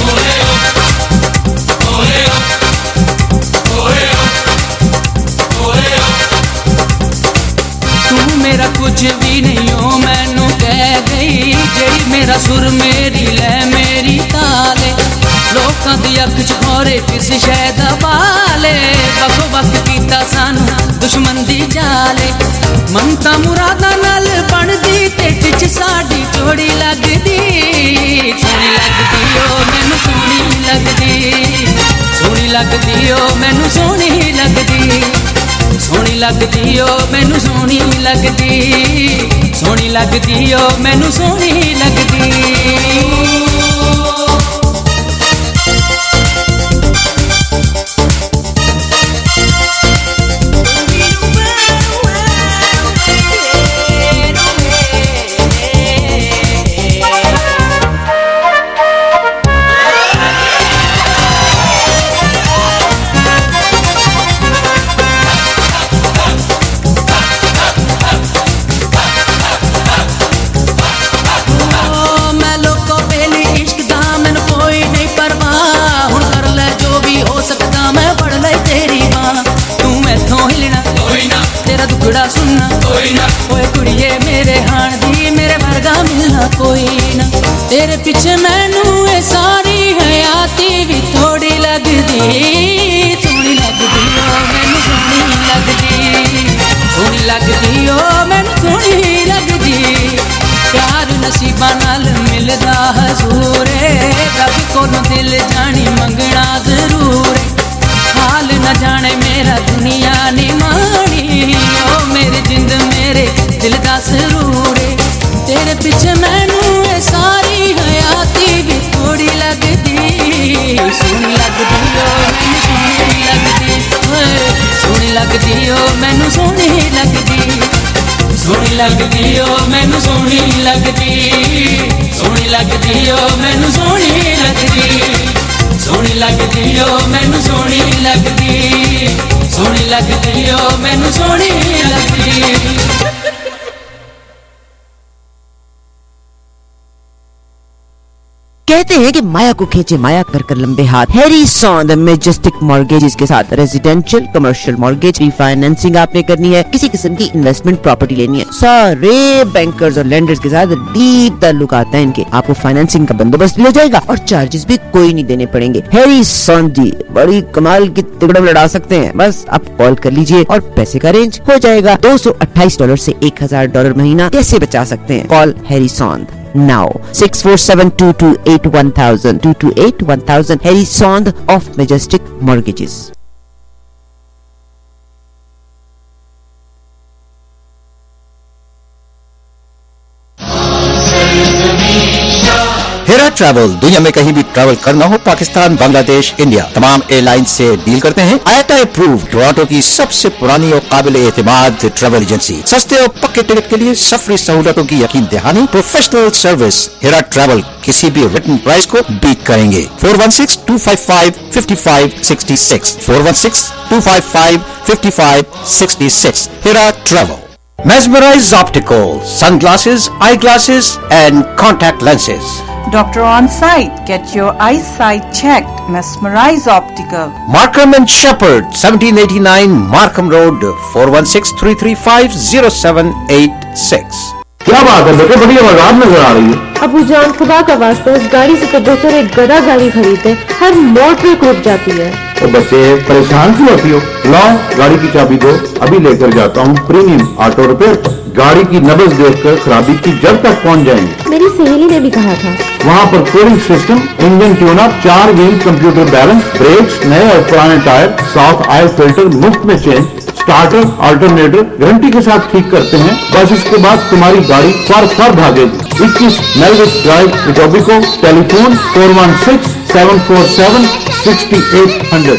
R: मेरा कुछ भी नहीं हो मैनू कह गई, जेड़ी मेरा सुर मेरी लै मेरी ताले। लोकां दी अख च खोरे किस शै दा बाले वक् वक् कीता सानू दुश्मन दी जाले मनता मुरादा नाल बनदी ते टिच साडी जोड़ी लगदी सोहनी लगदी ओ मैनू सोहनी लगदी सोहनी लगदी ओ मैनू सोहनी लगदी सोहनी लगदी ओ मैनू सोहनी लगदी सोहनी लगदी ओ मैनू सोहनी लगदी सुनना कोई ना ओए कुड़िए मेरे हाण दी मेरे वर्गा मिलना कोई ना तेरे पीछे मैनू ए सारी हयाती भी थोड़ी लगदी सोहनी लगदी ओ मैनू सोहनी लगदी सोहनी लगदी ओ मैनू सोहनी लगदी प्यार नसीबा नाल मिलदा हजूर रब कोलों दिल जानी मंगना जरूर हाल न जाने मेरा दुनिया नी मानी ओ मेरी जिंद मेरे दिल दा सरूर तेरे पीछे मैनू ए सारी हयाती भी थोड़ी लगदी सोहनी लगदी ओ मैनू सोहनी लगदी सोहनी लगदी ओ मैनू सोहनी लगदी सोहनी लगदी ओ मैनू सोहनी लगदी सोहनी लगदी ओ मैनू सोहनी लगदी सोहनी लगदी ओ मैनू सोहनी लगदी सोहनी लगदी ओ मैनू सोहनी लगदी
B: कहते हैं कि माया को खींचे माया कर कर लंबे हाथ। Harry Son the Majestic Mortgages के साथ रेजिडेंशियल कमर्शियल मॉर्गेज रीफाइनेंसिंग आपने करनी है, किसी किस्म की इन्वेस्टमेंट प्रॉपर्टी लेनी है, सारे बैंकर्स और लेंडर्स के साथ डीप ताल्लुकात हैं इनके। आपको फाइनेंसिंग का बंदोबस्त भी हो जाएगा और चार्जेस भी कोई नहीं देने पड़ेंगे। हैरी सॉन जी बड़ी कमाल की तिकड़म लड़ा सकते हैं, बस आप कॉल कर लीजिए और पैसे का अरेंज हो जाएगा। दो सौ अट्ठाईस डॉलर से एक हजार डॉलर महीना कैसे बचा सकते हैं? Call Harry Son now six four seven two two eight one thousand two two eight one thousand Harry Sond of Majestic Mortgages।
J: Hera travel दुनिया में कहीं भी ट्रैवल करना हो, पाकिस्तान, बांग्लादेश, इंडिया, तमाम एयरलाइंस से डील करते हैं। आईएटा अप्रूव टोरंटो की सबसे पुरानी और काबिल एतमाद ट्रैवल एजेंसी। सस्ते और पक्के टिकट के लिए सफरी सहूलतों की यकीन दहानी, प्रोफेशनल सर्विस। हेरा ट्रैवल किसी भी रिटन प्राइस को बीट करेंगे। Four one six two five five fifty five sixty six four one six two five five fifty five sixty six Hera travel. Mesmerize Optical, sunglasses, eyeglasses and contact lenses.
L: Doctor on site. Get your eyesight checked. Mesmerize Optical.
J: Markham and Shepherd, seventeen eighty-nine Markham Road, four one six three three five zero seven eight six.
S: क्या बात है बेटे, बड़ी आवाज नजर आ रही है।
T: अबू जान खुदा का वास्ता इस गाड़ी से तो बेहतर एक गधा गाड़ी खरीदे, हर मोड़ पे रुक जाती है।
S: तो बच्चे परेशान क्यों होती हो? लाओ गाड़ी की चाबी दो, अभी लेकर जाता हूँ प्रीमियम ऑटो रिपेयर पर। गाड़ी की नब्ज देखकर खराबी की जड़ तक पहुँच जाएंगे।
T: मेरी सहेली ने भी कहा था।
S: वहाँ पर cooling system, engine tune up, चार व्हील कंप्यूटर बैलेंस, ब्रेक्स, नए और पुराने टायर, साफ ऑयल फिल्टर मुफ्त में चेंज, स्टार्टर अल्टरनेटर गारंटी के साथ ठीक करते हैं। बस इसके बाद तुम्हारी गाड़ी फर फर भागेगी। इक्कीस Melwit drive Etobicoke, telephone four one six seven four seven sixty eight hundred.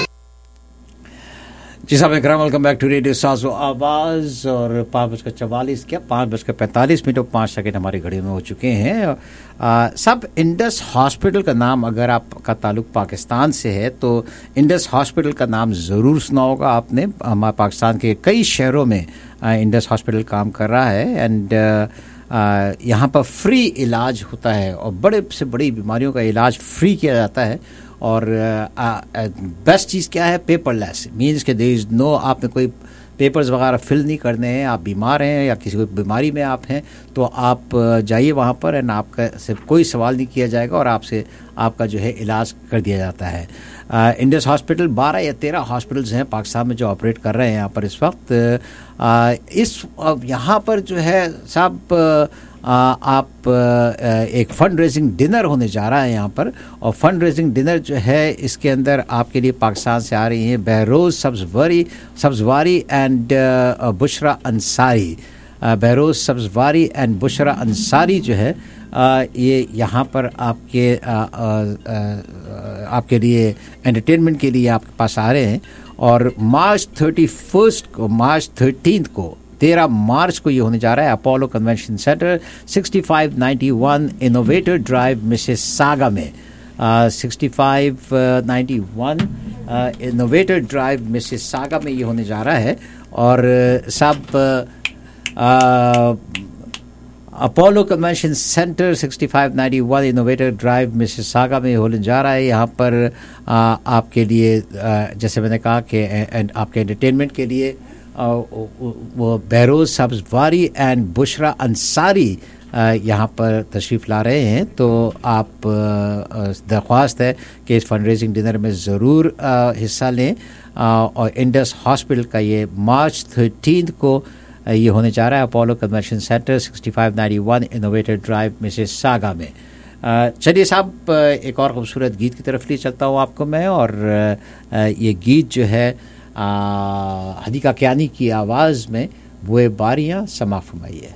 C: जी साहब Ikram, welcome back to radio साज़ो आवाज़। और पाँच बजकर चवालीस क्या पाँच बजकर पैंतालीस मिनट और पाँच सेकेंड हमारी घड़ी में हो चुके हैं। सब इंडस हॉस्पिटल का नाम, अगर आपका ताल्लुक पाकिस्तान से है तो इंडस हॉस्पिटल का नाम ज़रूर सुना होगा आपने। हमारे पाकिस्तान के कई शहरों में इंडस हॉस्पिटल काम कर रहा है एंड यहाँ पर फ्री इलाज होता है और बड़े से बड़ी बीमारियों का इलाज फ्री किया जाता है। और बेस्ट चीज़ क्या है? पेपरलेस, मीन्स के देयर इज़ नो, आपने कोई पेपर्स वगैरह फिल नहीं करने हैं, आप बीमार हैं या किसी बीमारी में आप हैं, तो आप जाइए वहाँ पर एंड आपका सिर्फ कोई सवाल नहीं किया जाएगा और आपसे आपका जो है इलाज कर दिया जाता है। इंडस हॉस्पिटल बारह या तेरह हॉस्पिटल्स हैं पाकिस्तान में जो ऑपरेट कर रहे हैं यहाँ पर इस वक्त। आ, इस यहाँ पर जो है साहब आप एक फंड रेजिंग डिनर होने जा रहा है यहाँ पर, और फंड रेजिंग डिनर जो है इसके अंदर आपके लिए पाकिस्तान से आ रही हैं बहरोज़ सब्ज़वारी सब्ज़वारी एंड बुशरा अंसारी। बहरोज़ सब्ज़वारी एंड बुशरा अंसारी जो है आ, ये यहाँ पर आपके आ, आ, आ, आपके लिए एंटरटेनमेंट के लिए आपके पास आ रहे हैं। और मार्च थर्टी फर्स्ट को मार्च थर्टीन को तेरह मार्च को ये होने जा रहा है Apollo convention centre sixty five ninety one Innovator drive Mississauga में। Sixty five ninety one Innovator drive Mississauga में ये होने जा रहा है। और सब Apollo convention centre sixty five ninety one Innovator drive Mississauga में होने जा रहा है। यहाँ पर आ, आपके लिए आ, जैसे मैंने कहा कि एंड आपके एंटरटेनमेंट के लिए वो बहरोज़ सब्ज़वारी एंड बुशरा अंसारी यहाँ पर तशरीफ़ ला रहे हैं। तो आप दरख्वास्त है कि इस फंड रेजिंग डिनर में ज़रूर हिस्सा लें। और इंडस हॉस्पिटल का ये मार्च थर्टीन को ये होने जा रहा है Apollo convention centre sixty five ninety one Innovator drive Mississauga में। चलिए साहब एक और खूबसूरत गीत की तरफ ले चलता हूँ आपको मैं, और ये गीत जो है हदीका कियानी की आवाज़ में वो बारियाँ समा फरमाइए।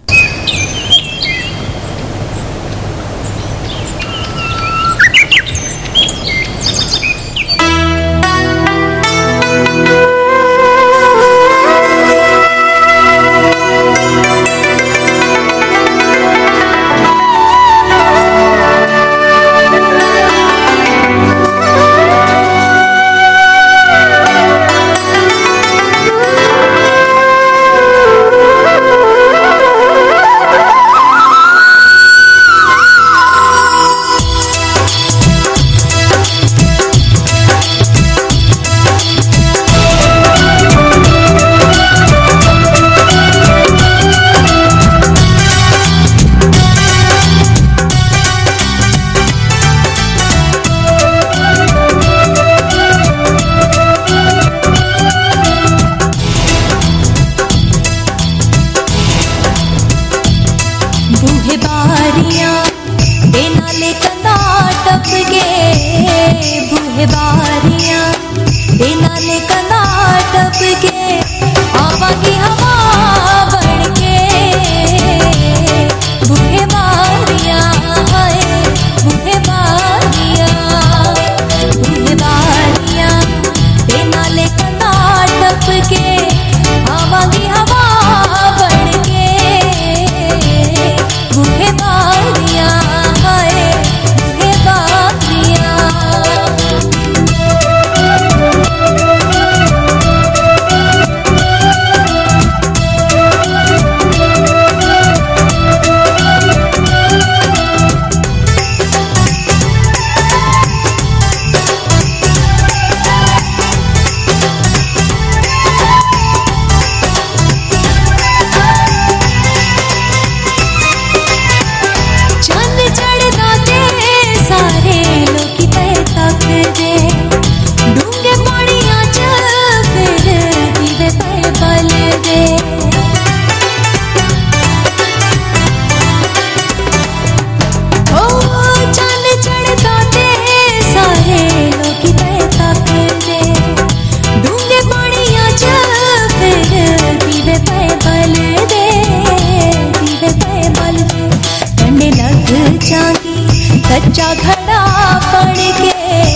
U: कच्चा घड़ा पड़ के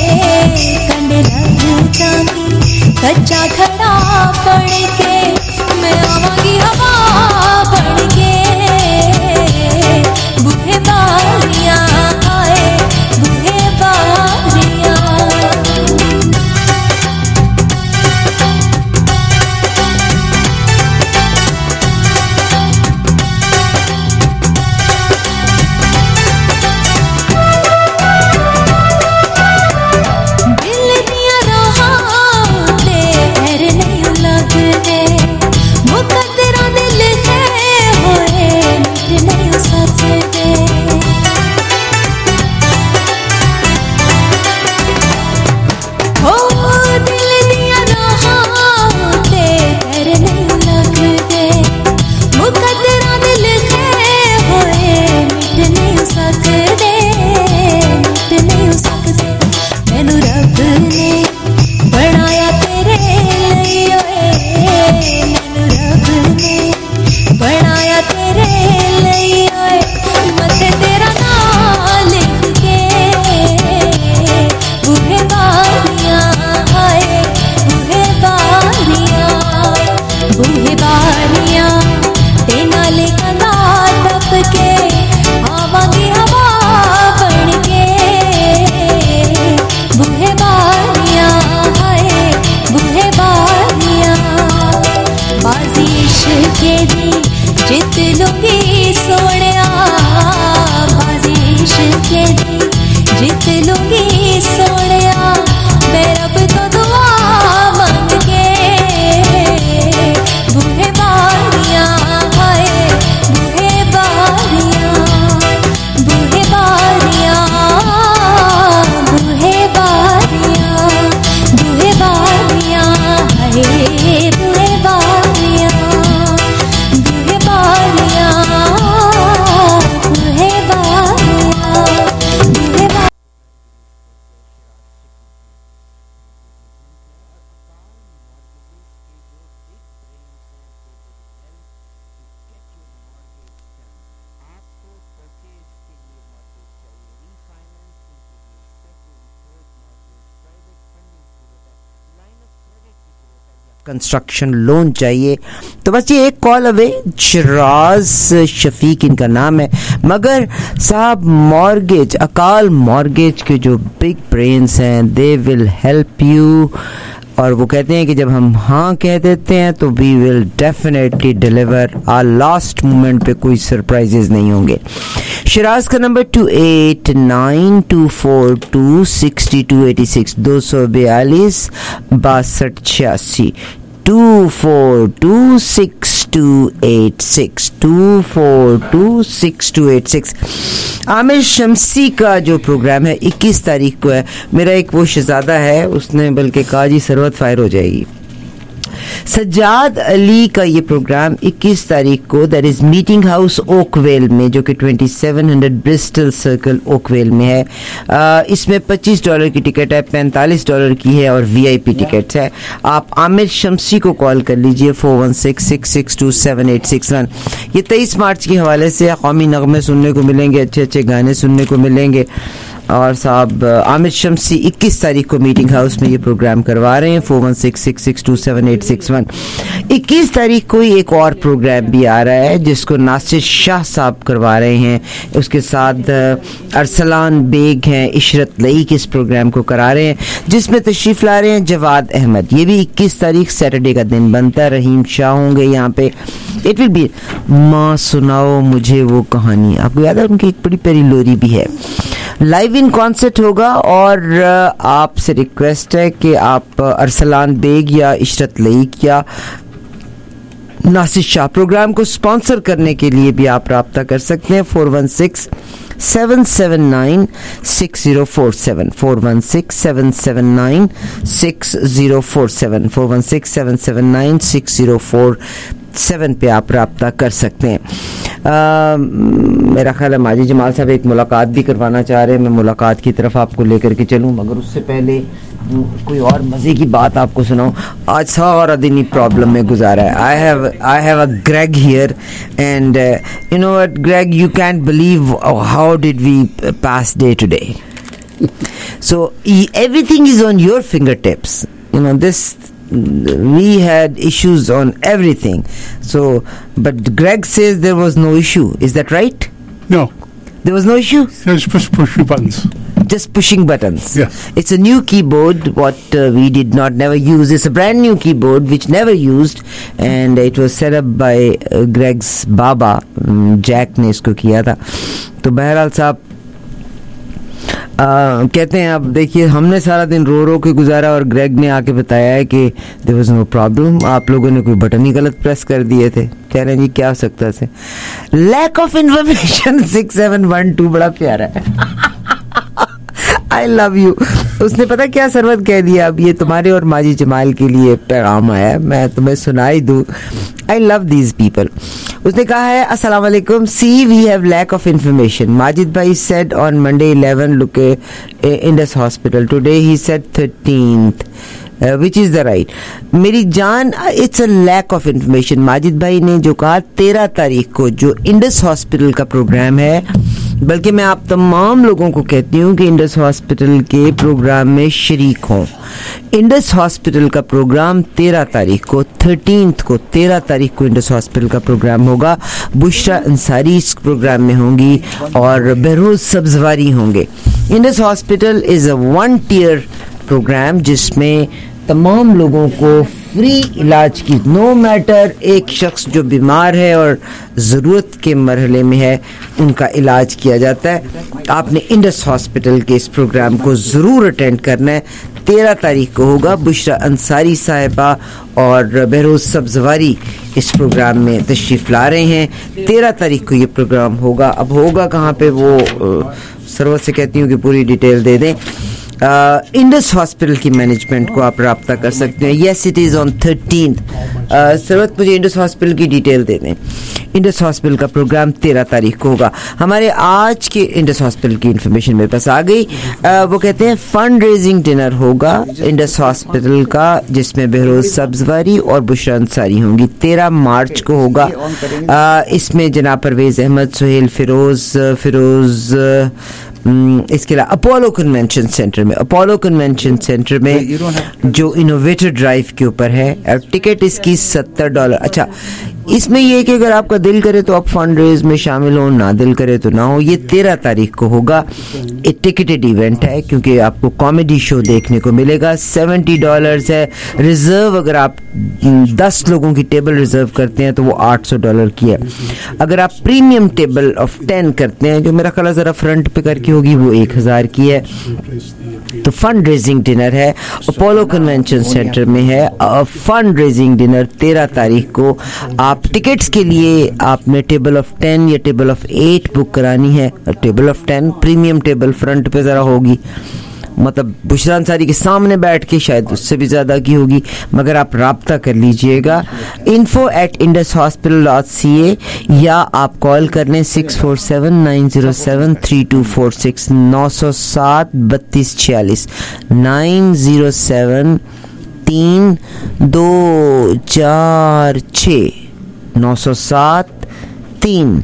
U: कंडे लग जानी, कच्चा घड़ा पड़ के मैं आवांगी हवा बढ़ के, बूढ़े बारियां आए बूढ़े बारियां। दिल दिया राहां ते पैर नहीं लगदे,
B: कंस्ट्रक्शन लोन चाहिए तो बस ये एक कॉल अवे, शिराज शफीक इनका नाम है। मगर साहब मॉर्गेज, अकाल मॉर्गेज के जो बिग ब्रेन्स हैं, दे विल हेल्प यू। और वो कहते हैं कि जब हम हाँ कह देते हैं तो वी विल डेफिनेटली डिलीवर, आ लास्ट मोमेंट पे कोई सरप्राइजेज नहीं होंगे। शिराज का number two eight nine two four two six two eighty six, दो सौ बयालीस बासठ छियासी, two four two six two eight six, two four two six two eight six. Aamir Shamsi का जो प्रोग्राम है इक्कीस तारीख को है। मेरा एक वो शहजादा है, उसने बल्कि कहा जी सरवत फायर हो जाएगी। सज्जाद अली का ये प्रोग्राम इक्कीस तारीख को, that is meeting house Oakville में, जो कि सत्ताईस सौ ब्रिस्टल सर्कल ओकवेल में है। आ, इसमें पच्चीस डॉलर की टिकट है, पैंतालीस डॉलर की है और वीआईपी टिकट है। आप आमिर शम्सी को कॉल कर लीजिए four one six six six two seven eight six one. ये तेईस मार्च के हवाले से कौमी नगमे सुनने को मिलेंगे, अच्छे अच्छे गाने सुनने को मिलेंगे। और साहब आमिर शम्सी इक्कीस तारीख को मीटिंग हाउस में ये प्रोग्राम करवा रहे हैं, four one six six six two seven eight six one. इक्कीस तारीख को ही एक और प्रोग्राम भी आ रहा है जिसको नासिर शाह साहब करवा रहे हैं, उसके साथ अरसलान बेग हैं, इशरत लईक इस प्रोग्राम को करा रहे हैं, जिसमें तशरीफ ला रहे हैं जवाद अहमद। ये भी इक्कीस तारीख सैटरडे का दिन बनता है। रहीम शाह होंगे यहाँ पे। इट विल बी माँ सुनाओ मुझे वो कहानी, आपको याद है उनकी एक बड़ी प्यारी लोरी भी है। लाइव इन कॉन्सर्ट होगा और आपसे रिक्वेस्ट है कि आप अरसलान बेग या इशरत लईक या नासिर शाह प्रोग्राम को स्पॉन्सर करने के लिए भी आप राब्ता कर सकते हैं। Four one six seven seven nine six zero four seven, four one six seven seven nine six zero four seven, four one six seven seven nine six zero four seven पे आप राब्ता कर सकते हैं। आ, मेरा ख्याल है माजी जमाल साहब एक मुलाकात भी करवाना चाह रहे हैं, मैं मुलाकात की तरफ आपको लेकर के चलूं, मगर उससे पहले कोई और मज़े की बात आपको सुनाऊं। आज सारा दिन ही प्रॉब्लम में गुजारा है। I have I have a Greg here and you know what Greg, you can't believe how did we pass day today. So everything is on your finger tips, you know this we had issues on everything, so but Greg says there was no issue. Is that right?
A: No,
B: there was no issue.
A: Just push push buttons.
B: Just pushing buttons.
A: Yes.
B: It's a new keyboard what uh, we did not never use. It's a brand new keyboard which never used, and it was set up by uh, Greg's Baba. um, Jack ने इसको किया था। तो बहरहाल साहब Uh, कहते हैं, अब देखिए हमने सारा दिन रो रो के गुजारा और ग्रेग ने आके बताया है कि देयर वाज नो प्रॉब्लम, आप लोगों ने कोई बटन ही गलत प्रेस कर दिए थे। कह रहे हैं जी क्या हो सकता है, lack of information. Six seven one two बड़ा प्यारा है। I love you. उसने पता क्या सरवत कह दिया, अब ये तुम्हारे और माजी जमाल के लिए पैगाम आया है, मैं तुम्हें सुनाई दूं। I love these people. उसने कहा है अस्सलाम वालेकुम, see we have lack of information. Majid भाई said on Monday eleven look Indus hospital, today he said thirteenth, which is the right. मेरी जान, it's a lack of information. Majid भाई ने जो कहा तेरह तारीख को जो इंडस हॉस्पिटल का प्रोग्राम है, बल्कि मैं आप तमाम लोगों को कहती हूँ कि इंडस हॉस्पिटल के प्रोग्राम में शरीक हों। इंडस हॉस्पिटल का प्रोग्राम तेरह तारीख को, थर्टीन्थ को, तेरह तारीख को इंडस हॉस्पिटल का प्रोग्राम होगा। बुशरा अंसारी इस प्रोग्राम में होंगी और बहरोज सब्जवारी होंगे। Indus hospital is a one tier programme जिसमें तमाम लोगों को फ्री इलाज की, नो मैटर एक शख्स जो बीमार है और ज़रूरत के मरहले में है, उनका इलाज किया जाता है। आपने इंडस हॉस्पिटल के इस प्रोग्राम को ज़रूर अटेंड करना है। तेरह तारीख को होगा। बुशरा अंसारी साहिबा और बहरोज सब्जवारी इस प्रोग्राम में तशरीफ़ ला रहे हैं। तेरह तारीख को ये प्रोग्राम होगा। अब होगा कहाँ पे वो सरवत से कहती हूँ कि पूरी डिटेल दे दें। इंडस हॉस्पिटल की मैनेजमेंट को आप राब्ता कर सकते हैं। Yes it is on thirteenth. Sarwat मुझे इंडस हॉस्पिटल की डिटेल दे दें। इंडस हॉस्पिटल का प्रोग्राम तेरह तारीख को होगा। हमारे आज के इंडस हॉस्पिटल की इंफॉर्मेशन मेरे पास आ गई। आ, वो कहते हैं फंड रेजिंग डिनर होगा इंडस हॉस्पिटल का, जिसमें बहरोज सब्जवारी और बुशरा अंसारी होंगी। तेरह मार्च को होगा। आ, इसमें जनाब परवेज अहमद, सुहेल फिरोज फिरोज इसके अलावा अपोलो कन्वेंशन सेंटर में अपोलो कन्वेंशन सेंटर में जो इनोवेटर ड्राइव के ऊपर है, टिकट इसकी सत्तर डॉलर। अच्छा, इसमें ये है कि अगर आपका दिल करे तो आप फंड रेज में शामिल हो, ना दिल करे तो ना हो। ये तेरह तारीख को होगा। एक टिकटेड इवेंट है क्योंकि आपको कॉमेडी शो देखने को मिलेगा। सेवेंटी डॉलर्स है। रिजर्व अगर आप दस लोगों की टेबल रिजर्व करते हैं तो वो आठ सौ डॉलर की है। अगर आप प्रीमियम टेबल ऑफ टेन करते हैं, जो मेरा ख्याल जरा फ्रंट पे करके होगी, वो एक हजार की है। तो फंड रेजिंग डिनर है, अपोलो कन्वेंशन सेंटर में है। फंड रेजिंग डिनर तेरह तारीख को। आप टिकट्स के लिए आपने टेबल ऑफ टेन या टेबल ऑफ एट बुक करानी है। Table of ten premium table front पे जरा होगी, मतलब बुशरा अंसारी के सामने बैठ के, शायद उससे भी ज्यादा की होगी, मगर आप राब्ता कर लीजिएगा info at Indus hospital dot C A, या आप कॉल कर लें six four seven nine zero seven three two four six, नौ सौ सात बत्तीस छियालीस, नाइन जीरो सेवन तीन दो चार छ, नौ सौ सात तीन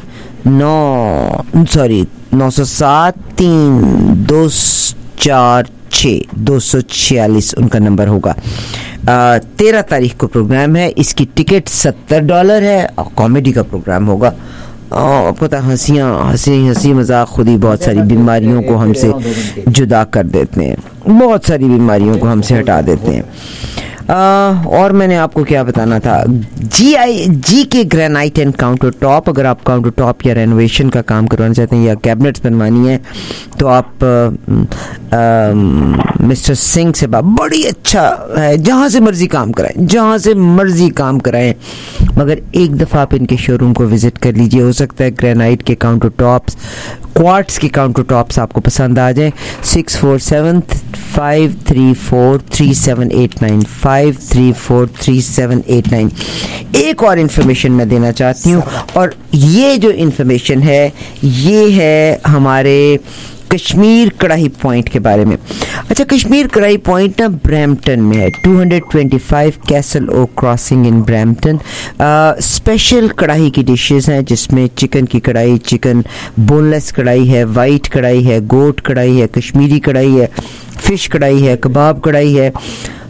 B: नौ सॉरी नौ सौ सात तीन दो चार छ, दो सौ छियालीस उनका नंबर होगा। तेरह तारीख को प्रोग्राम है। इसकी टिकट सत्तर डॉलर है और कॉमेडी का प्रोग्राम होगा। पता हंसियाँ हंसी हंसी मजाक खुद ही बहुत सारी बीमारियों को हमसे जुदा कर देते हैं, बहुत सारी बीमारियों को हमसे हटा देते हैं। आ, और मैंने आपको क्या बताना था, जी आई जी के ग्रेनाइट एंड काउंटर टॉप। अगर आप काउंटर टॉप या रेनोवेशन का काम करवाना चाहते हैं या कैबिनेट्स बनवानी है तो आप आ, आ, मिस्टर सिंह से बात, बड़ी अच्छा है, जहाँ से मर्जी काम कराएं, जहाँ से मर्जी काम कराएं, मगर एक दफ़ा आप इनके शोरूम को विजिट कर लीजिए। हो सकता है ग्रेनाइट के काउंटर टॉप्स, क्वार्ट्स के काउंटर टॉप्स आपको पसंद आ जाए। Six four seven five three four three seven eight nine, five three four three seven eight nine. एक और इन्फॉर्मेशन मैं देना चाहती हूँ, और ये जो इन्फॉर्मेशन है ये है हमारे कश्मीर कढ़ाई पॉइंट के बारे में। अच्छा, कश्मीर कढ़ाई पॉइंट ना ब्रैम्पटन में है, two twenty five castle oak crossing in Brampton. Special kadai की डिशेस हैं जिसमें चिकन की कढ़ाई, चिकन बोनलेस कढ़ाई है, वाइट कढ़ाई है, गोट कढ़ाई है, कश्मीरी कढ़ाई है, फिश कढ़ाई है, कबाब कढ़ाई है,